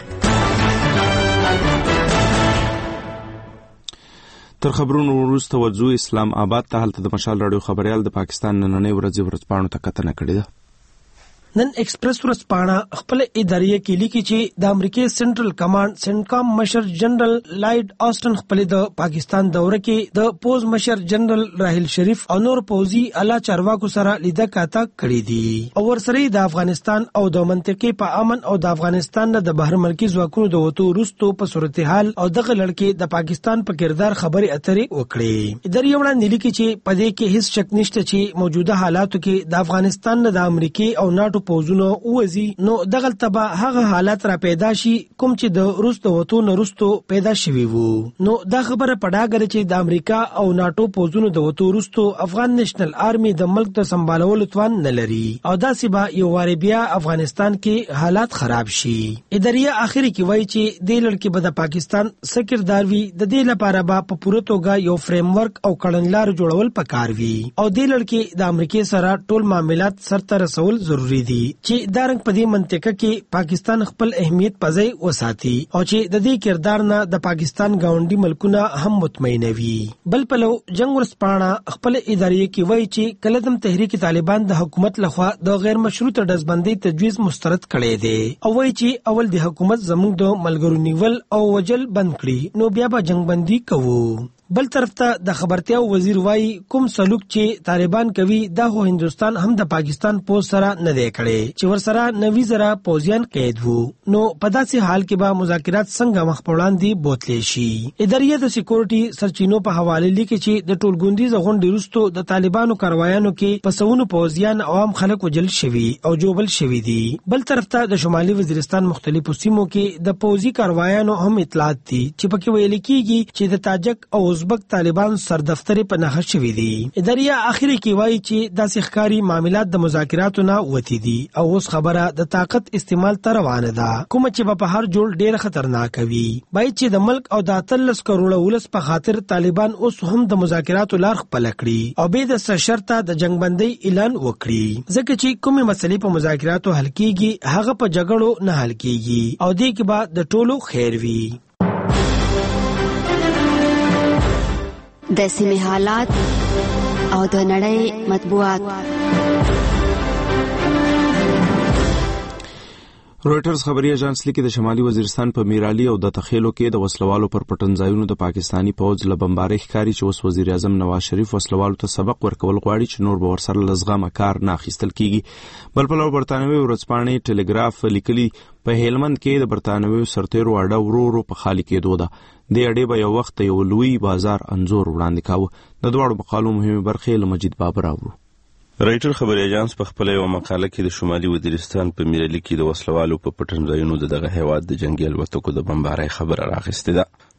تر خبرونو وروسته وځو اسلام آباد ته. هلته د مشال راډیو خبريال د پاکستان نننۍ ورځې ورځپاڼو ته کتنه کړې ده. نن ایکسپریس ورځپاڼه خپل ادارې کې لیکي چې د امریکای سنټرل کمانډ سنټکام مشر جنرال لایډ آسټن خپل د پاکستان دوره کې د پوز مشر جنرال راحیل شریف او نور پوزي اعلی چارواکو سره لیده کاته کړې دي او ورسره د افغانستان او د منطقې په امن او د افغانستان د بهر ملکی ځواکونو د وټو وروستو په صورتحال او دغه لړکې د پاکستان په کردار خبرې اترې وکړې. ادارې وړاندې لیکي چې په دې کې هیڅ شک نشته چې موجوده حالاتو کې د افغانستان د امریکای او ناتو پوزونو اوزي نو دغه تبا هغه حالات را پیدا شي کوم چې د روس د وټو نرستو پیدا شوي وو. نو دا خبره پډاګر چې د امریکا او ناتو پوزونو د وټو وروستو افغان نېشنل آرمي د ملک د سمبالولو توان نه لري او دا سبا یو واره بیا افغانستان کې حالات خراب شي. ادارې اخري کې وایي چې د لړکې به د پاکستان سکردار وي د دې لپاره به په پوره توګه یو فریم ورک او کړنلار جوړول پکار وي او د لړکې د امریکای سره ټول معاملات سرته رسول ضروری دي چې دارنګ په دې منطقه کې پاکستان خپل اهمیت پځای وساتي او چې د دې کردار نه د پاکستان گاونډي ملکونه هم مطمئن وي. بل پلو جنگ ورسپانه خپل ادارې کې وایي چې کلدم تحریک طالبان د حکومت لخوا د غیر مشروطه ډزبندۍ تجویز مسترد کړي دي او وایي چې اول د حکومت زموږ د ملګرو نیول او وجل بند کړي نو بیا به جنگ بندي کوو. بل طرف ته د خبرتیا وزیر وای کوم سلوک چې طالبان کوي دا هو هندستان هم د پاکستان پوز سره نه دی کړي چې ورسره 90 زره پوزیان قید وو نو په داسې حال کې به مذاکرات څنګه مخ په وړاندې بوتلی شي. ادارې د سکیورټي سرچینو په حواله لیکي چې د ټولګوندیز غونډې وروسته د طالبانو کاروایانو کې پسونو پوزیان عوام خلک وجل شوي او جوبل شوي دي. بل طرف ته د شمالي وزیرستان مختلفو سیمو کې د پوزي کاروایانو هم اطلاعات دي چې پکې ویل کېږي چې د تاجک او ازبک طالبان سردفترې په نښه شوي دي. ادارې اخري کې وایي چې داسې ښکاري معاملات د مذاکراتو نه وتی دي او اوس خبره د طاقت استعمال ته روانه ده کوم چې په هر جوړ ډېر خطرناک وي. باید چې د ملک او د 13 کروڑه ولس په خاطر طالبان اوس هم د مذاکراتو لار خپل کړي او به د شرطه د جنگ بندۍ اعلان وکړي ځکه چې کومه مسلې په مذاکراتو حل کیږي هغه په جګړو نه حل کیږي او دې کې به د ټولو خیر وي. د سیمې حالات او د نړۍ مطبوعات. رويټرز خبري اژانس لیکي د شمالي وزیرستان په میرالي او د تخیلو کې د وسلوالو پر پټنځایونو د پاکستانی پوز له بمبارۍ ښکاري چې اوس وزیر اعظم نواز شریف وسلوالو ته سبق ورکول غواړي چې نور به ورسره لزغمه کار نه اخیستل کیږي. بل په لور برتانوي ورځپاڼې ټلګراف لیکلي په هلمند کې د برتانوي سرتیرو اډه ورو په خالي کېدو ده. د اډې به یو وخت یو لوی بازار انزور وړاندې کاوه. د دواړو مقالو مهمه برخې له مجید بابر اورو. رایټر خبري اژانس په خپل یو مقاله کې د شمالي وزیرستان په میرالي کې د وسلوالو په پټنځایونو دغه هیواد د جنگي الوتکو د بمبارۍ خبره راغستې ده.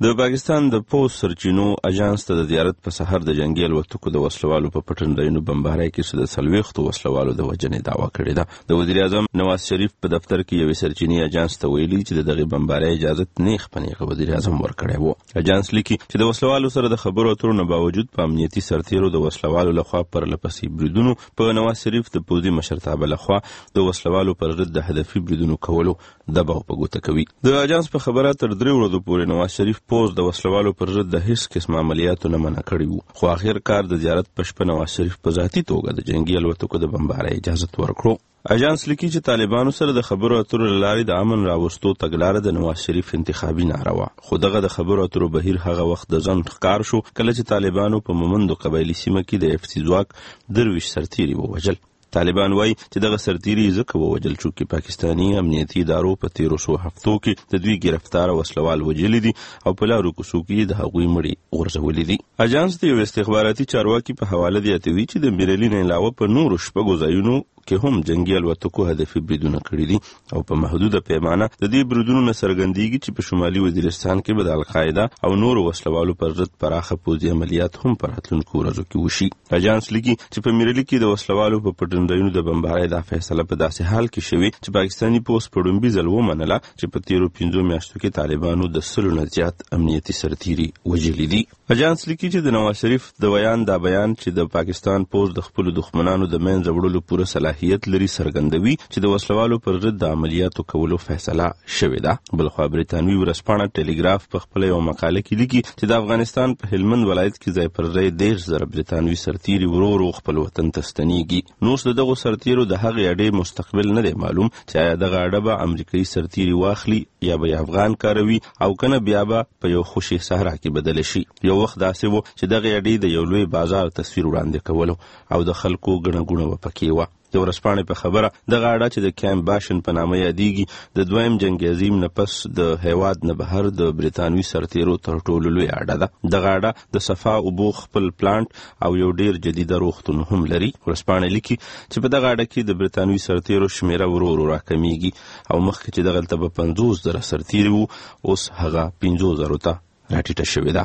د پاکستان د پوز سرچینو اجانس ته د زیارت په سحر د جنگي الوتکو د وسلوالو په پټنډاینو بمبارۍ کې د 40 وسلوالو د وژنې دعوا کړې ده. د وزیر اعظم نواز شریف په دفتر کې یو سرچینی اجانس ته ویلي چې دغه بمبارۍ اجازه نیغ پنیغه وزیر اعظم ورکړی وو. اجانس لیکي چې د وسلوالو سره د خبرو اترو نه باوجود په امنیتي سرتیرو د وسلوالو لخوا پر لپسې بریدونو په نواز شریف د پوځي مشرتابه لخوا د وسلوالو پر ضد د هدفي بریدونو کولو دباو په ګوته کوي. د اجانس په خبره تر 3 ورځې پورې نواز شریف پوز د وسلوالو پر ضد د هیڅ قسم عملیاتو نه منع کړی وو، خو اخر کار د زیارت په شپه نواز شریف په ذاتي توګه د جنگي الوتکو د بمبارۍ اجازه ورکړو. اجانس لیکي چې طالبانو سره د خبرو اترو لارې د امن راوستو تګلاره د نواز شریف انتخابي ناره وه، خو دغه د خبرو اترو بهیر هغه وخت د ځنډ ښکار شو کله چې طالبانو په مومندو قبایلي سیمه کې د اف سي ځواک 23 سرتیري ووژل. طالبان وایي چې دغه سرتیري ځکه ووژل چې پاکستاني امنیتي ادارو په 1300 هفتو کې د دوی گرفتار وسلوال وژلي دي او په لارو کوڅو کې د هغوی مړي غورځولي دي. اجانس د یو استخباراتي چارواکي په حواله زیاتوي چې د میرلین علاوه په نورو شپږو ځایونو کې هم جنگي الوتکو هدفي بریدونه کړي دي او په محدوده پیمانه د دې بریدونو نه څرګندېږي چې په شمالي وزیرستان کې به د القاعده او نورو وسلوالو پر ضد پراخه پوځي عملیات هم په راتلونکو ورځو کې وشي. اجانس لیکي چې په میرلي کې د وسلوالو په پټنډاینو د بمبارۍ دا فیصله په داسې حال کې شوې چې پاکستاني پوځ په لومړي ځل ومنله چې په تیرو 5 میاشتو کې طالبانو د 100 نه زیات امنیتي سرتیري وژلي دي. اجانس لیکي چې د نواز شریف د بیان چې د پاکستان پوځ د خپل دښمنانو د منځه وړلو پوره صلاحیت لري څرګندوي چې د وسلوالو پر ضد د عملیاتو کولو فیصله شوې ده. بلخوا بریتانوي ورځپاڼه ټلګراف په خپل یو مقاله کې لیکي چې د افغانستان په هلمند ولایت کې ځای پر ځای 10,000 بریتانوي سرتیري ورو خپل وطن ته ستنېږي. نو دغه سرتیرو د هغې اډې مستقبل نه دی معلوم چې آیا دغه اډه به امریکایي سرتیري واخلي یا به افغان کاروي او کنه بیا به په یو خوشي صحرا کې بدل شي. یو وخت داسې و چې دغه اډې د یو لوی بازار تصویر وړاندې کولو او د خلکو ګڼه ګوڼه پکې وه. د ورځپاڼې په خبره دغه اډه چې د کیمپ باشن په نامه یادېږي د دویم جنګ عظیم نه پس د هیواد نه بهر د بریتانوي سرتیرو تر ټولو لوی اډه ده. دغه اډه د صفا اوبو خپل پلانټ او یو ډیر جدید روغتون هم لري. ورځپاڼه لیکي چې په دغه اډه کې د بریتانوي سرتیرو شمیره ورو راکمیږي او مخکې چې دغلته به 50,000 سرتیري وو اوس هغه 50,000 ته راټیټه شوې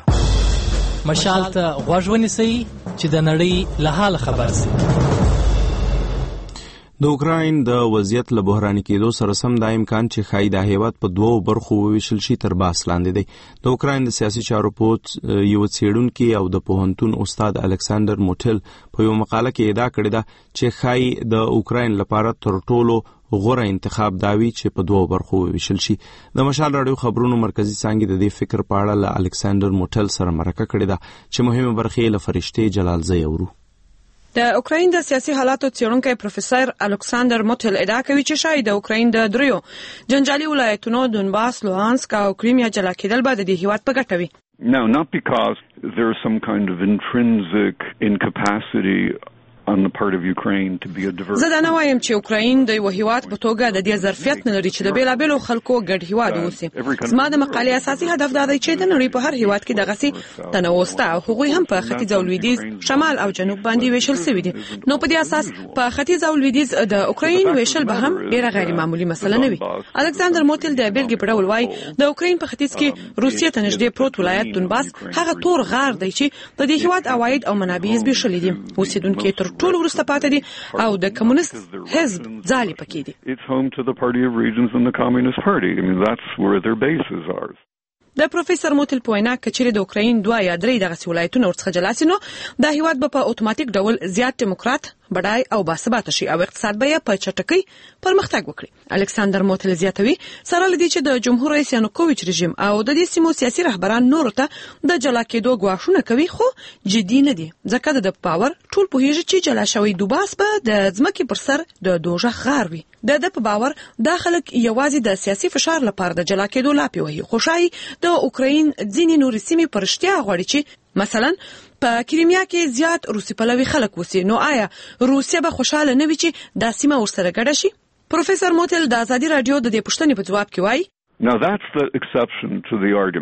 ده. مشال ته غوږ ونیسئ چې د نړۍ له حاله خبر شئ. د اوکراین د وضعیت له بحراني کېدو سره سم دا امکان چې ښایي دا هیواد په 2 برخو وویشل شي تر بحث لاندې دی. د اوکراین د سیاسي چارو پوهڅ یو څېړونکي او د پوهنتون استاد الکساندر موټل په یو مقاله کې ادعا کړې ده چې ښایي د اوکراین لپاره تر ټولو غوره انتخاب داوي چې په 2 برخو وویشل شي. د مشال راډیو خبرونو مرکزی څانګې د دې فکر په اړه له الکساندر موټل سره مرکه کړې ده چې مهمه برخه له فرشته جلال زی اورو. د اوکراین د سیاسي حالاتو څېړونکی پروفیسور الکساندر موټل ادعا کوي چې شاید د اوکراین د دریو جنجالي ولایتونو دونباس، لوهانسک او کریمیا جلا کېدل به د دې هیواد په ګټه وي. No, not because there's some kind of intrinsic incapacity on the part of Ukraine to be a diverse. زه دا نه وایم چې اوکراین د یو هیواد په توګه د دې ظرفیت نه لري چې د بیلابیلو خلکو ګډ هیواد اوسي. زما د مقالې اساسي هدف دا دی چې د نړۍ په هر هیواد کې دغسې تنوع شته او هغوی هم په ختیځ او لویدیځ، شمال او جنوب باندې ویشل شوي دي. نو په دې اساس په ختیځ او لویدیځ د اوکراین ویشل به هم ډیره غیر معمولی مسله نه وي. الکساندر موټل د بیلګې په ډول وایي د اوکراین په ختیځ کې روسیې ته نږدې پروت ولایت دونباس هغه تور غار دی چې د دې هیواد عواید او منابع یې زبېښلي دي. اوسیدونکي تر ټولو وروسته پاتې دي او د کمونیست حزب ځالې پکې دي. It's home to the Party of Regions and the Communist Party. I mean, that's where their bases are. د پروفیسور موټل په وینا کچېرې د اوکراین 2 یا 3 دغسې ولایتونه ورڅخه جلا سي نو دا هیواد به په اتوماتیک ډول زیات دیموکرات، بډای او باثباته شي او اقتصاد به یې په چټکۍ پرمختګ وکړي. الکساندر موټل زیاتوي سره لدی چې د جمهور رئیس یانوکوویچ رژیم او د دې سیمو سیاسي رهبران نورو ته د جلا کېدو غواړونه کوي خو جدي نه دي ځکه د پاور ټول پوهیږي چې جلا شوی دوباس به د ځمکې پر سر د دوژخ غار وي. د په باور دا خلک یوازې د سیاسي فشار لپاره د جلا کېدو لاپې وهي. خو شاید د اوکراین ځینې نورې سیمې پر رښتیا غواړي چې مثلا په کریمیا کې زیات روسي پلوي خلک وسی. نو آیا روسیا به خوشاله نه وي چې دا سیمه ورسره ګډه شي؟ پروفیسور موټل د ازادي رادیو د دې پوښتنې په ځواب کې وایي Now that's the exception to the argument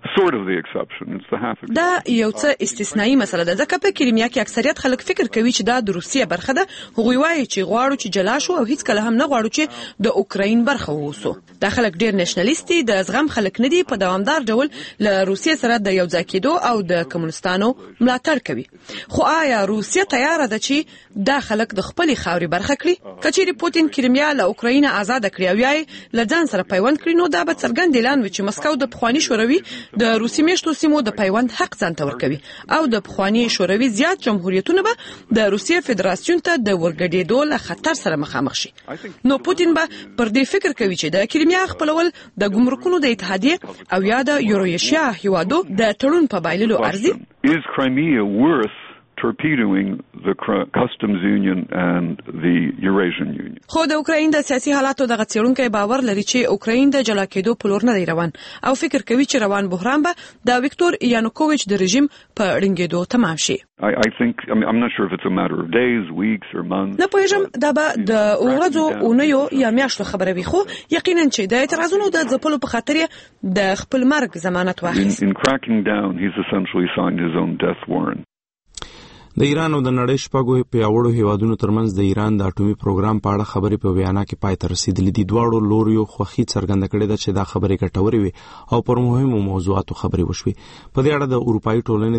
sort of the exception. It's the half exception. دا یو څه استثنایی مسله ده ځکه په کریمیا کې اکثریت خلک فکر کوي چې دا د روسیې برخه ده. هغوی وایي چې غواړو چې جلا شو او هیڅ کله هم نه غواړو چې د اوکراین برخه ووسو. دا خلک ډیر نېشنلیست دي، د زغم خلک نه دي، په دوامدار ډول له روسیې سره د یو ځای کېدو او د کمونستانو ملاتړ کوي. خو آیا روسیه تیار ده چې دا خلک د خپلې خاورې برخه کړي؟ کچېرې پوتین کریمیا له اوکراین آزاد کړي او یا له ځان سره پیوند کړي نو دا به څرګند اعلان وي چې مسکو د پخواني شوروي د روسي میشتو سیمو د پیوند حق ځان ته ورکوي او د پخواني شوروي زیات جمهوریتونه به د روسیې فدراسیون ته د ورګډېدو له خطر سره مخامخ شي. نو پوتین به پر دې فکر کوي چې د کریمیا خپلول د ګمرکونو د اتحادیې او یا د یورویشیا هیوادو د تړون په بایللو ارزي. Is Crimea worth torpedoing the customs union and the Eurasian union? خو د اوکراین د سیاسي حالاتو دغه څېړونکی باور لري چې اوکراین د جلا کېدو په لور نه دی روان او فکر کوي چې روان بحران به د ویکتور یانوکوویچ د رژیم په ړنګېدو تمام شي. I think I'm not sure if it's a matter of days, weeks or months. نه پوهېږم دا به د ورځو، اونیو یا میاشتو خبره وي، خو یقینا چې د اعتراضونو د ځپلو په خاطر یې د خپل مرګ ضمانت واخیست. In cracking down, he's essentially signed his own death warrant. د ایران او د نړۍ شپږو پیاوړو هیوادونو ترمنځ د ایران د اټومي پروګرام په اړه خبرې په ویانا کې پای ته رسیدلې دي. دواړو لوریو خوښي څرګنده کړې ده چې دا خبرې ګټورې وي او پر مهمو موضوعاتو خبرې وشوي. په دې اړه د اروپאי ټولنې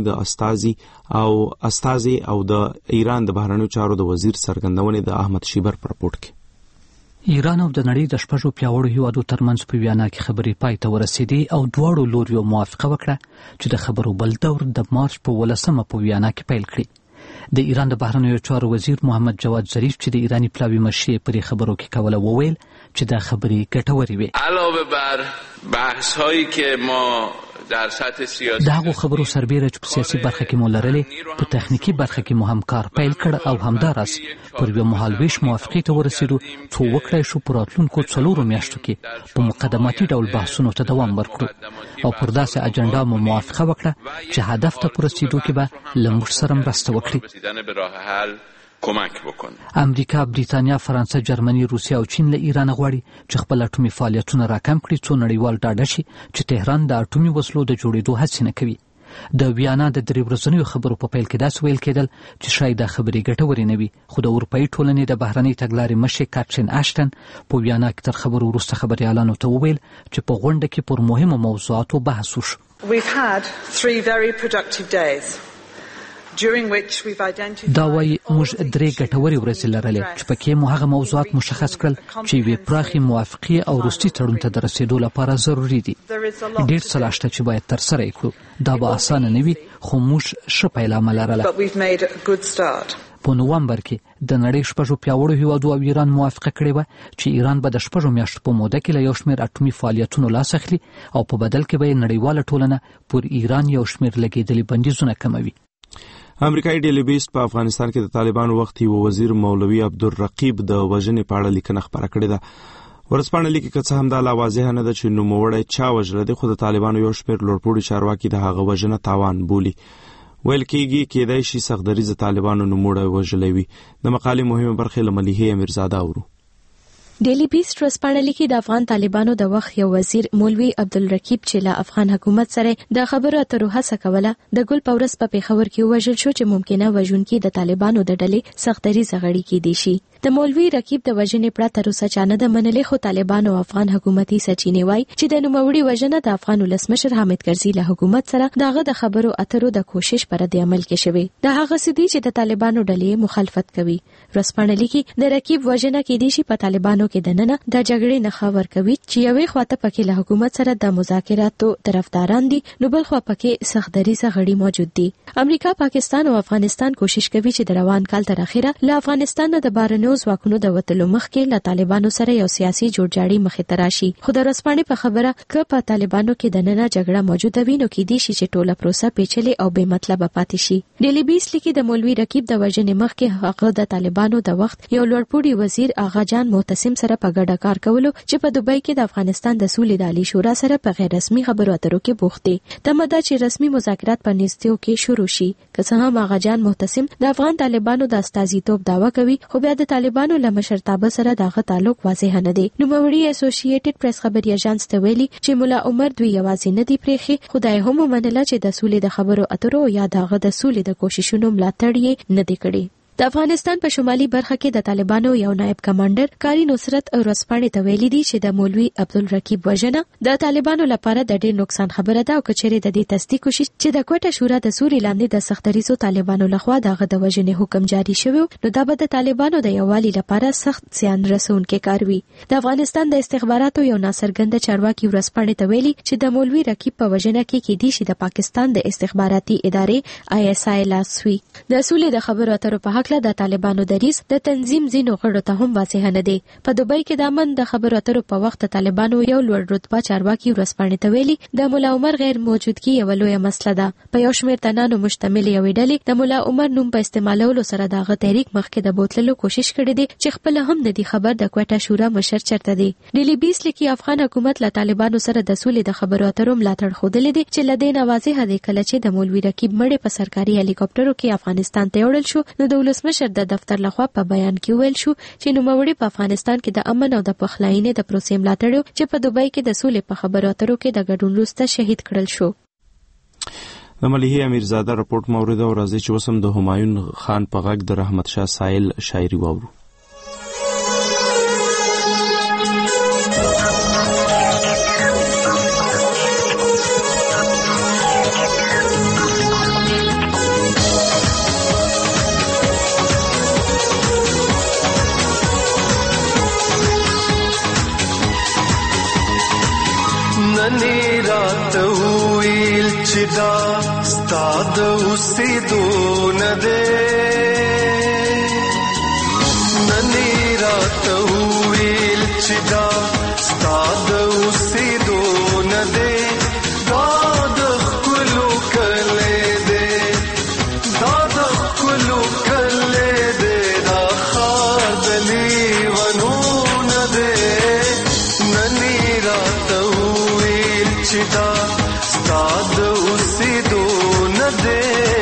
د استازي او د ایران د بهرنیو چارو د وزیر څرګندونې د احمد شیبر پر راپورټ کې ایران او د نړۍ د شپږو پیاوړو هیوادو ترمنځ په ویانا کې خبرې پای ته ورسېدې او دواړو لوریو موافقه وکړه چې د خبرو بل دور د مارچ په 18 په ویانا کې پیل کړي. د ایران د بهرنیو چارو وزیر محمد جواد ظریف چې د ایرانی پلاوی مشري پر خبرو کې کوله وویل چې دا خبرې ګټورې وي. علاوه بر بحث هایی که ما در سطح سیاسی دا هغه خبرو سربېره چې په سیاسي برخه کې مو لرلې، په تخنیکی برخه کې مو هم کار پیل کړ او همداراز پر یو مهالویش موافقې ته ورسېدو چې وکړای شو په راتلونکو 4 میاشتو کې په مقدماتي ډول بحثونو ته دوام ورکړو او پر داسې اجنډا مو موافقه وکړه چې هدف ته ورسېدو کې به له موږ سره مرسته وکړي. امریکا، بریتانیا، فرانسه، جرمني، روسیا او چین له ایران غواړي چې خپل اټومي فعالیتونه راکم کړي څو نړیوال ډاډه شي چې تهران د اټومي وسلو د جوړېدو هڅه نه کوي. د ویانا د 3 ورځنیو خبرو په پیل کې داسې ویل کېدل چې شاید دا خبرې ګټورې نه وي، خو د اروپאי ټولنې د بهرنۍ تګلارې مشر کاترین اشټن په ویانا کې تر خبرو وروسته خبريالانو ته وویل چې په غونډه کې پر مهمو موضوعاتو بحث وشو. We've had 3 very productive days. دا وایي موږ 3 ګټورې ورځې لرلې چې پکې مو هغه موضوعات مشخص کړل چې یوې پراخې موافقې او وروستي تړون ته د رسېدو لپاره ضروري دي. ډېر څه لا شته چې باید ترسره یې کړو. دا به اسانه نه وي خو موږ ښه پیلامه لرله. په نومبر کې د نړۍ شپږو پیاوړو هیوادو او ایران موافقه کړې وه چې ایران به د 6 میاشتو په موده کې له یو شمېر اټومي فعالیتونو لاس اخلي او په بدل کې به نړیواله ټولنه پر ایران یو شمېر لګېدلي بندیزونه کموي. امریکایي ډیلیبیست په افغانستان کې د طالبانو وختي وزیر مولوي عبدالرقیب د وژنې په اړه لیکنه خپره کړې ده. ورځپاڼه لیکي که څه هم دا لا واضح نه ده چې نوموړی چا وژلی دی، خو د طالبانو یو شمېر لوړپوړي چارواکي د هغه وژنه تاوان بولي. ویل کېږي کېدای شي سختدریز د طالبانو نوموړی وژلی وي. د مقالې مهمه برخه له ملیحې امیرزاده اورو. ډیلی بیست ورځپاڼه لیکي د افغان طالبانو د وخت یو وزیر مولوي عبدالرقیب چې له افغان حکومت سره د خبرو اترو هڅه کوله د ګل په ورځ په پیښور کې وژل شو چې ممکنه وژونکي د طالبانو د ډلې سختدریز غړي کېدی شي. د مولوي رقیب د وژنې پړه تر اوسه چا نه ده منلې، خو طالبانو او افغان حکومتي سرچینې وایي چې د نوموړي وژنه د افغان ولسمشر حامد کرزي له حکومت سره دغه د خبرو اترو د کوشش پر د عمل کې شوی. د هغه سدي چې د طالبانو ډلې مخالفت کوي. ورځپاڼه لیکي د رقیب وژنه کېدی شي په طالبانو کې دننه د جګړې نه خبر کوي چې یوې خواته پکې له حکومت سره د مذاکراتو طرفداران دي، نو بل خوا پکې سختدریز غړي موجود دي. امریکا، پاکستان او افغانستان کوشش کوي چې د روان کال تر اخره له افغانستان د بهرنیو ځواکونو د وتلو مخکې له طالبانو سره یو سیاسي جوړجاړی مخې ته راشي. خو د ورځپاڼې په خبره که په طالبانو کې دننه جګړه موجوده وي نو کېدای شي چې ټوله پروسه پیچلې او بې مطلبه پاتې شي. ډیلی بیست لیکي د مولوي رقیب د وژنې مخکې هغه د طالبانو د وخت یو لوړپوړي وزیر آغا جان معتصم سره په ګډه کار کولو چې په دوبۍ کې د افغانستان د سولې د عالی شورا سره په غیر رسمي خبرو اترو کې بوخت دي. تمه ده چې رسمي مذاکرات په نیستیو کې شروع شي. که څه هم آغا جان محتسم د افغان طالبانو د استازیتوب دعوا کوي، خو بیا د طالبانو له مشرتابه سره دغه تعلق واضح نه دی. نوموړي اسوسییټډ پریس خبري اژانس ته ویلي چې مولا عمر دوی یوازې نه دی پریخي، خدای هم منله چې د سولې د خبرو اترو یا دغه د سولې د کوششونو ملاتړ یې نه دی کړی. د افغانستان په شمالي برخه کې د طالبانو یو نائب کمانډر کاری نصرت ورځپاڼې ته ویلي دي چې د مولوي عبدالرقیب وژنه د طالبانو لپاره د ډېر نقصان خبره ده او کچېرې د دې تصدیق وشي چې د کوټه شورا د سوري لاندې د سختریزو طالبانو لخوا دغه د وژنې حکم جاری شوی، نو دا به د طالبانو د یووالي لپاره سخت زیان رسونکي کار وي. د افغانستان د استخباراتو یو ناڅرګند چارواکي ورځپاڼې ته ویلي چې د مولوي رقیب په وژنه کې کېدی شي د پاکستان د استخباراتي ادارې ISI لاس وي. د سولې د خبرو اترو په حق د طالبانو دریځ د تنظیم ځینو غړو ته هم واضح نه دی. په دوبۍ کې د امن د خبرو اترو په وخت طالبانو یو لوړ رتبه چارواکي ورځپاڼې ته ویلي د مولا عمر غیر موجودګي یو لویه مسله ده. په یو شمېر تنانو مشتمل یو ډلې د مولا عمر نوم په استعمالولو سره دغه تحریک مخکې د بوتللو کوشش کړې دي چې خپل هم نه دي خبر د کوټه شورا مشر چرته دی. ډیلی 20 لیکي افغان حکومت له طالبانو سره د سولې د خبرو اترو ملاتړ خوده دي چې لدین واضح دی کله چې د مولوي رقیب مړ په سرکاري هلیکاپټرو کې افغانستان ته وړل شو، نو د ولسمشر د دفتر لخوا په بیان کې ویل شو چې نوموړي په افغانستان کې د امن او د پخلاینې د پروسې ملاتړ چې په دوبۍ کې د سولې په خبرو اترو کې د ګډون وروسته شهید کړل شو. د مليحه امیرزاده رپورت مورید او راځي چې وسم د همایون خان په غږ د رحمت شاه سایل شاعري واورو. ننی رات ویل چې دا ستاد اوسېدو نه دی، ننی رات ویل چې دا ستاد اوسېدو نه دی، دا د ښکلو کلی دی، دا د ښکلو کلی دی، دا ښار د لیونو نه دی، ننی رات چې دا ستاد اوسېدو نه دی.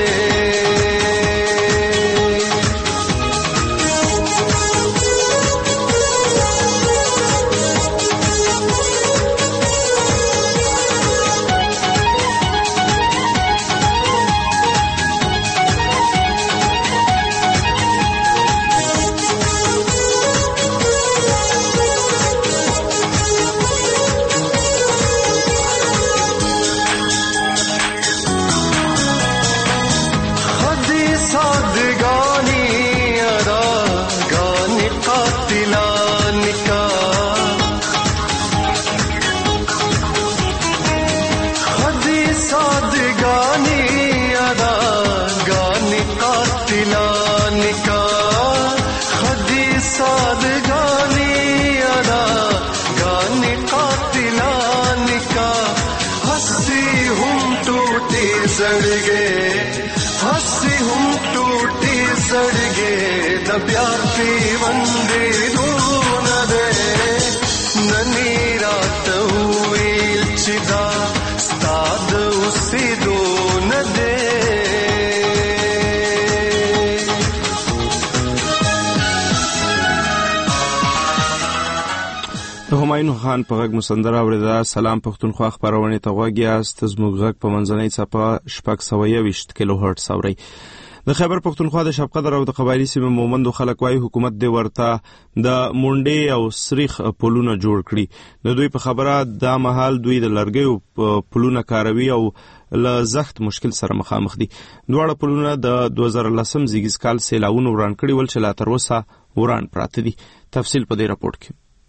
همایون خان په غږ مسندره اوریدا. سلام پښتونخوا خبرونه ته غوږیاست. زموږ غږ په منځنۍ څپه 620 کیلو هرتز اوري. د خیبر پښتونخوا د شبقدر او د قبایلی سیمه مومندو خلک وايي حکومت دی ورته د مونډې او سریخ پلونه جوړ کړي. د دوی په خبره دا مهال دوی د لرګیو پلونه کاروي او له زخت مشکل سره مخامخ دي. دواړه پلونه د 2010 زیږیز کال سیلاوونو وران کړي ول چې لا تر اوسه وران پراته دي. تفصیل په دې راپورټ کې.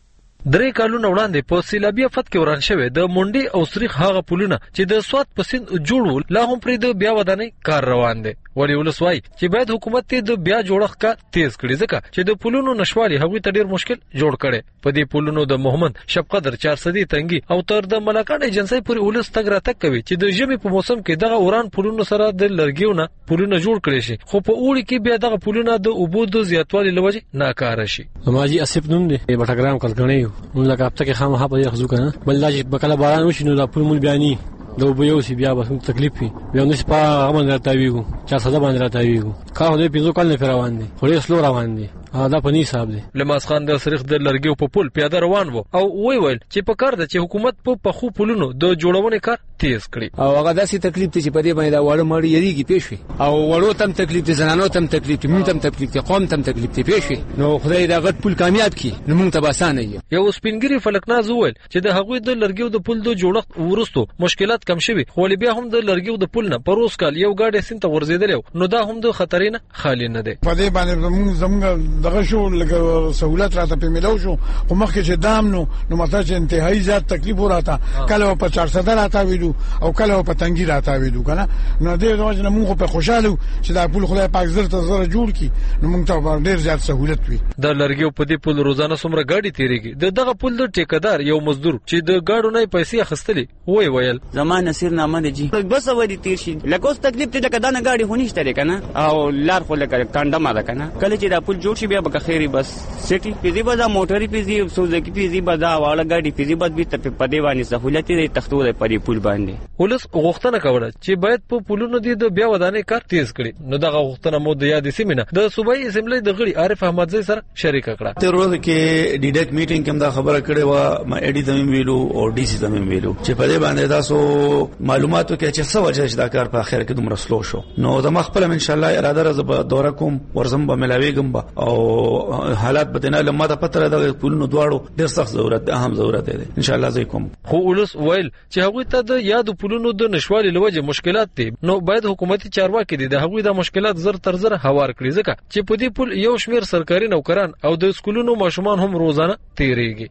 3 کالونه وړاندې په سیلابي افت کې وران شوی د مونډي او سریخ هغه پلونه چې د سوات په سیند جوړول لا هم پرې د بیا ودانۍ کار روان دی. ولی ولسوای چې باید حکومت ته د بیا جوړښت کا تیز کړي ځکه چې د پلونو نشوالي هغوی ته ډیر مشکل جوړ کړي. په دې پلونو د محمد شفقدر 400 تنګي او تر د ملاکان ایجنسی پورې ولس تګ راتګ کوي چې د ژمي په موسم کې دغه وران پلونو سره د لرګیونه پلونه جوړ کړي شي، خو په اوړي کې بیا دغه پلونه د اوبو د زیاتوالي لوجه ناکاره شي. ماجی اسف نوم دی بټګرام کلګنیو موږ لکه هفته کې خامخا په یخ ځو کنه بل لاجی بکله باران وشي نو دا پل مول بیانې دو بيو سي بیا به تکلیف وي بیا نو سپا غمن راټاویږي چا صدا باندې راټاویږي کار دې پیزو کال نه روان دي خو یې سلو روان دي دا پني صاحب دي. لماس خان د سریخ د لرګیو په پل پیاده روان وو او ویل چې په کار د چې حکومت په پخو پلونو د جوړونې کار تیز کړي او هغه داسې تکلیف دي چې په دې باندې دا وړ مړ یریږي پېښوي او وړو تم تکلیف دي زنانو تم تکلیف دي مونږ تم تکلیف دي قوم تم تکلیف دي پېښوي نو خدای دا غټ پل کامیاب کړي نو مونږ ته باسانه یو سپینګری فلکناز ویل چې د هغوی د لرګیو د پل د جوړښت ورستو مشکلات کم شوي خو بیا هم د لرګیو د پل نه پروس کال یو گاډي سنت ورزیدل نو دا هم د خطرینه خالی نه دي. په دې باندې زموږ دغه شو لکه سہولت راته په ملو شو خو مخکې چې دام نو ماته چې انتهایی زیات تکلیف وراته کله په 400 راته ویلو او کله په تنګي راته ویلو کنه نو دې وجه موږ په خوشاله چې دا پل خدای پاک زړه زره جوړ کی نو موږ ته ډیر زیات سہولت وي. د لرګیو په دې پل روزانه څومره گاډي تیریږي دغه پل د ټیکدار یو مزدور چې د گاډو نه پیسې اخستلې ویل زمان نصیر نامه دی بس ودی تیر شي لکه اوس تکلیف ته لکه دانه گاډي هونیشته لري کنه او لار خو لکه کانډه ما ده کنه کله چې دا پل جوړ شي بیا به خیری بس سټي پیزي بازا موټری پیزي سوزکی پیزي بازا والا گاډي پیزي بد به ته په دی باندې سہولت دي تختو د پری پل باندې ولس غوښتنه کوله چې باید په پلونو د بیا ودانې کار تیز کړي نو دغه غوښتنه مو د یاد سیمینه د صوبایي اسمبلی د غړي عارف احمدزی سره شریک کړه. تر ورځ کې ډیډک میټینګ کوم دا خبره کړې و ما اډي تمیم ویلو او ډي سي تمیم ویلو چې په دې باندې تاسو معلوماتو کې چې څه وجه دا کار په اخر کې دومره سلو شو نو د مخبل ان شاء الله اراده راز به دوره کوم ورزم به ملاویګم او حالات بدنه لمه د پتر د پولونو دواړو ډېر سخت ضرورت ده اهم ضرورت ده ان شاء الله زه کوم. خو ولس ویل چې هغه ته د یاد پولونو د نشوالي لوجه مشکلات دي نو باید حکومتي چارواکي دي د هغه د مشکلات زر تر زر هوار کړي ځکه چې په دې پول یو شمیر سرکاري نوکران او د سکولونو ماشومان هم روزانه تیریږي.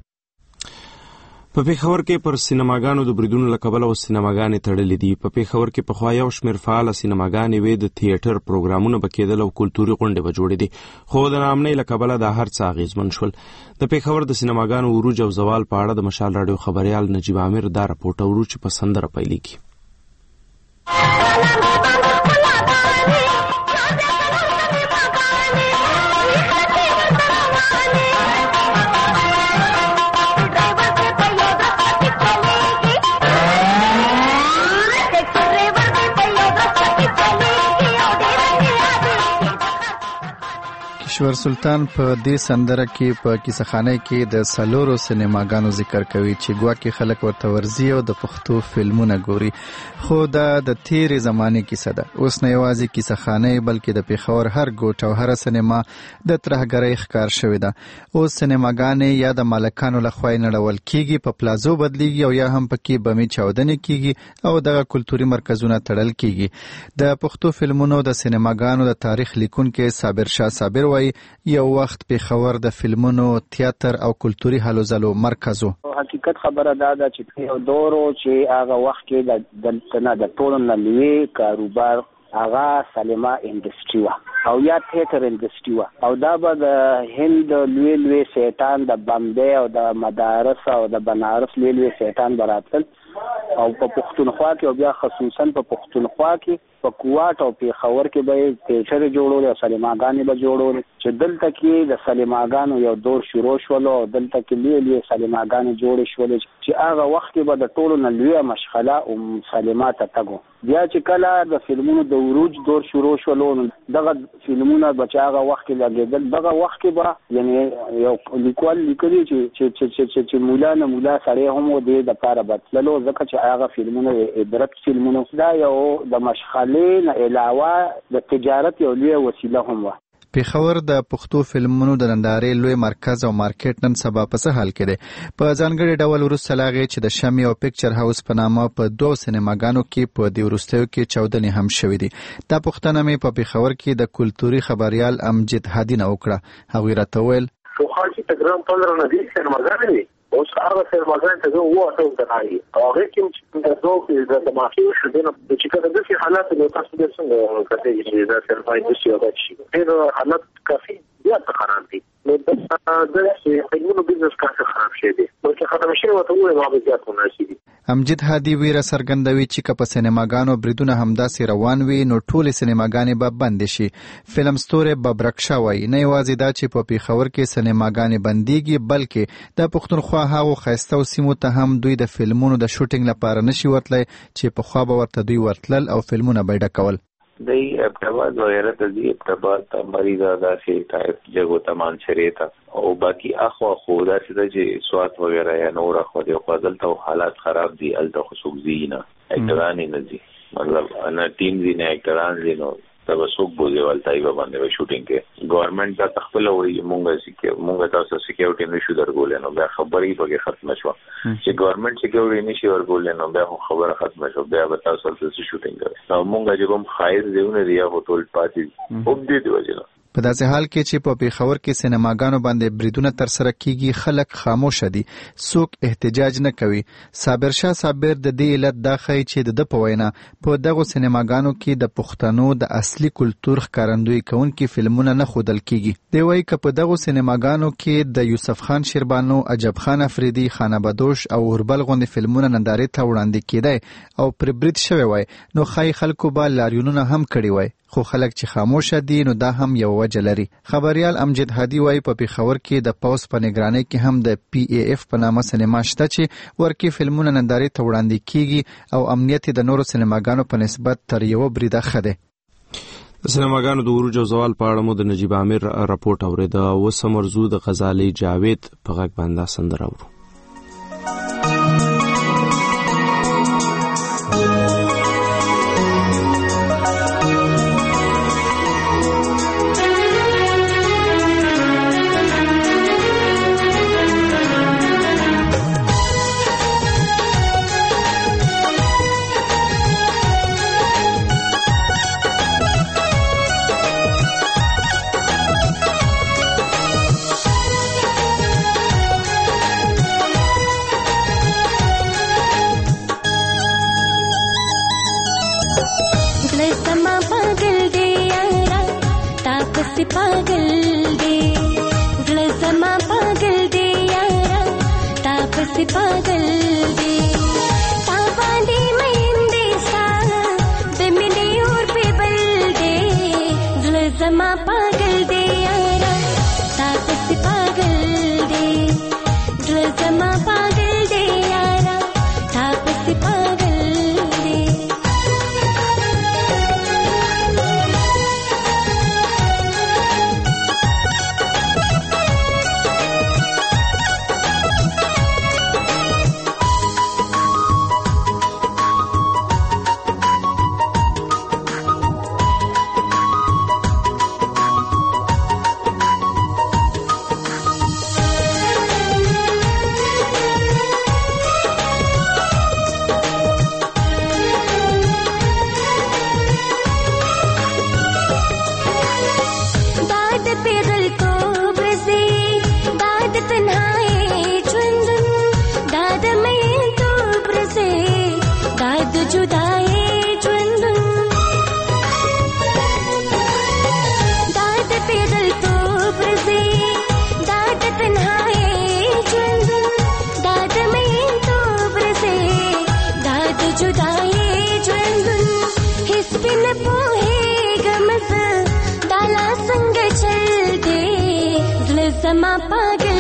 په پیښور کې پر سینماګانو د بریدونو لکبل او سینماګانې تړلې دي. په پیښور کې په خوا یو شمیر فعال سینماګانې وې د تیاتر پروګرامونه بکیدل او کلتوري غونډې بجوړې دي خو د نامنۍ لکبل د هر څه اغیزمن شول. د پیښور د سینماګانو عروج او زوال په اړه د مشال رادیو خبريال نجیب عامر دا راپورټ اورو چې په سندره پیلې کی. کشور سلطان په دې سندره کې په کیسهخانه کې د سلورو سینماګانو ذکر کوي چې ګواکې خلک ورته ورځي او د پښتو فلمونه ګوري خو دا د تیرې زمانې کیسه ده. اوس نه یوازې کیسهخانه بلکې د پیښور هر ګوټ او هر سینما د ترهګرۍ ښکار شوې ده. اوس سینماګانې یا د مالکانو لخوا نړول کیږي په پلازو بدلیږي او یا هم پکې بمي چاودنې کیږي او دغه کلتوري مرکزونه تړل کیږي. د پښتو فلمونو د سینماګانو د تاریخ لیکونکي صابر شاه صابر وایي یو وخت پیښور د فلمونو تیاتر او کلتوري هلو ځلو مرکز و. حقیقت خبره دا ده چې یو دورو چې هغه وخت کې د ټولو نه لوی کاروبار هغه سینما انډستری و او یا تیاتر انډستری و او دا به د هند لوی سیټان د بمبئی او د مدارس او د بنارس لوی سیټان براتل او په پښتونخوا کې او بیا خصوصا په پښتونخوا کې په کوټ او پیښور کې به تیاتر جوړول او سینماګانې به جوړول چې دلته کې د سینماګانو یو دور شروع شول او دلته کې لوی سینماګانې جوړ شول چې هغه وخت کې به د ټولو نه لوی مشغله او سینما ته تګو. بیا چې کله د فلمونو د عروج دور شروع شول دغه فلمونه به هغه وخت کې لګیدل دغه وخت کې به یعنی یو لیکوال لیکلي چې مولا سړی هم د لپاره بتللو ځکه چې هغه فلمونه عبرت فلمونه دا یو د مشغله نه علاوه د تجارت یو لوی وسیله هم و. پیښور د پښتو فلمونو د نندارې لوی مرکز او مارکیټ نن سبا په څه حال کې دی. په ځانګړي ډول وروسته لاغې چې د شمع او پکچر هاوس په نامه په 2 سینماګانو کې په دې وروستیو کې چاودنې هم شوې دي. دا پوښتنه مې په پیښور کې د کلتوري خبريال امجد هادي نه وکړه. هغوی راته ویل خو خاصی تګرام 15 نه دي سینماګانې اوس هغه سینماګان ته زه واته وځي او هغه کې د ذوق د ماخي شو دنه چې کله د حالات له تاسو د څنګه کته چې دا سرمایه شي او شي ډېر حالات کافي زیات خراب دي نو د فلمونو بزنس کافي خراب شي دي نو چې ختم شي وته وایي ما به زیات مناسب امجد هادي ویره سرګندوي چې کپ سینماګانو بریدونه همداسې روان وي نو ټول سینماګانې به بند شي. فلم ستوره ببرکشا وای نه یوازې دا چې په پیښور کې سینماګانې بنديږي بلکې د پښتونخوا هاو خاصه او سیمو ته هم دوی د فلمونو د شوټینګ لپاره نشي ورتلای چې په خوا به ورته دوی ورتلل او فلمونه بیډه کول. دی ابتباد وغیرہ تزی ابتباد مریض آدھا سے جگو تمان شریعتا او باقی اخوا خودا سے جی سوات وغیرہ یا نور اخوا دی خوادل تا حالات خراب دی التا خسوک زینا ایکٹرانی نزی مطلب انا ټیم دی نه ایکټران دی نو تب سوق بوزي والتای به باندې شوټینګ کې ګورنمنت دا تخپل وي مونږه تاسو سکیورټي نشو درګول نو بیا خبرې پکې ختم شو چې ګورنمنت سکیورټي نشي ورګول نو بیا خبره ختم شو بیا به تاسو سره شوټینګ کوي نو مونږه چې کوم خیر دیونه دی هغه ټول پاتې وب دي وجه په داسې حال کې چې په پیښور کې سینماګانو باندې بریدونه تر سره کیږي خلک خاموش دي څوک احتجاج نه کوي. صابر شاه صابر د دې علت دا ښیي چې د په وینا په دغه سینماګانو کې د پښتنو د اصلي کلتور ښکارندوی کوونکي فلمونه نه ښودل کیږي. دی وایي چې په دغه سینماګانو کې د یوسف خان شیربانو، عجب خان افریدي، خانه بدوش او اوربل غوندې فلمونه نندارې ته وړاندې کېدای او پر برید شوی وای نو خای خلکو به لاریونونه هم کړي وای خو خلک چې خاموش دي نو دا هم یو وجه لري. خبريال امجد هادي وای په پیښور کې د پاوس په نگرانۍ کې هم د پی ای اف په نامه سینما شته چې ورکی فلمونه نندارې ته وړاندې کیږي او امنیت د نورو سینماګانو په نسبت تر یو بریده خده. د سینماګانو د عروج او زوال په اړه مو د نجیب عامر راپورټ اورید او سمرزو د غزالی جاوید په غږ باندې سندره اورو. समा पागल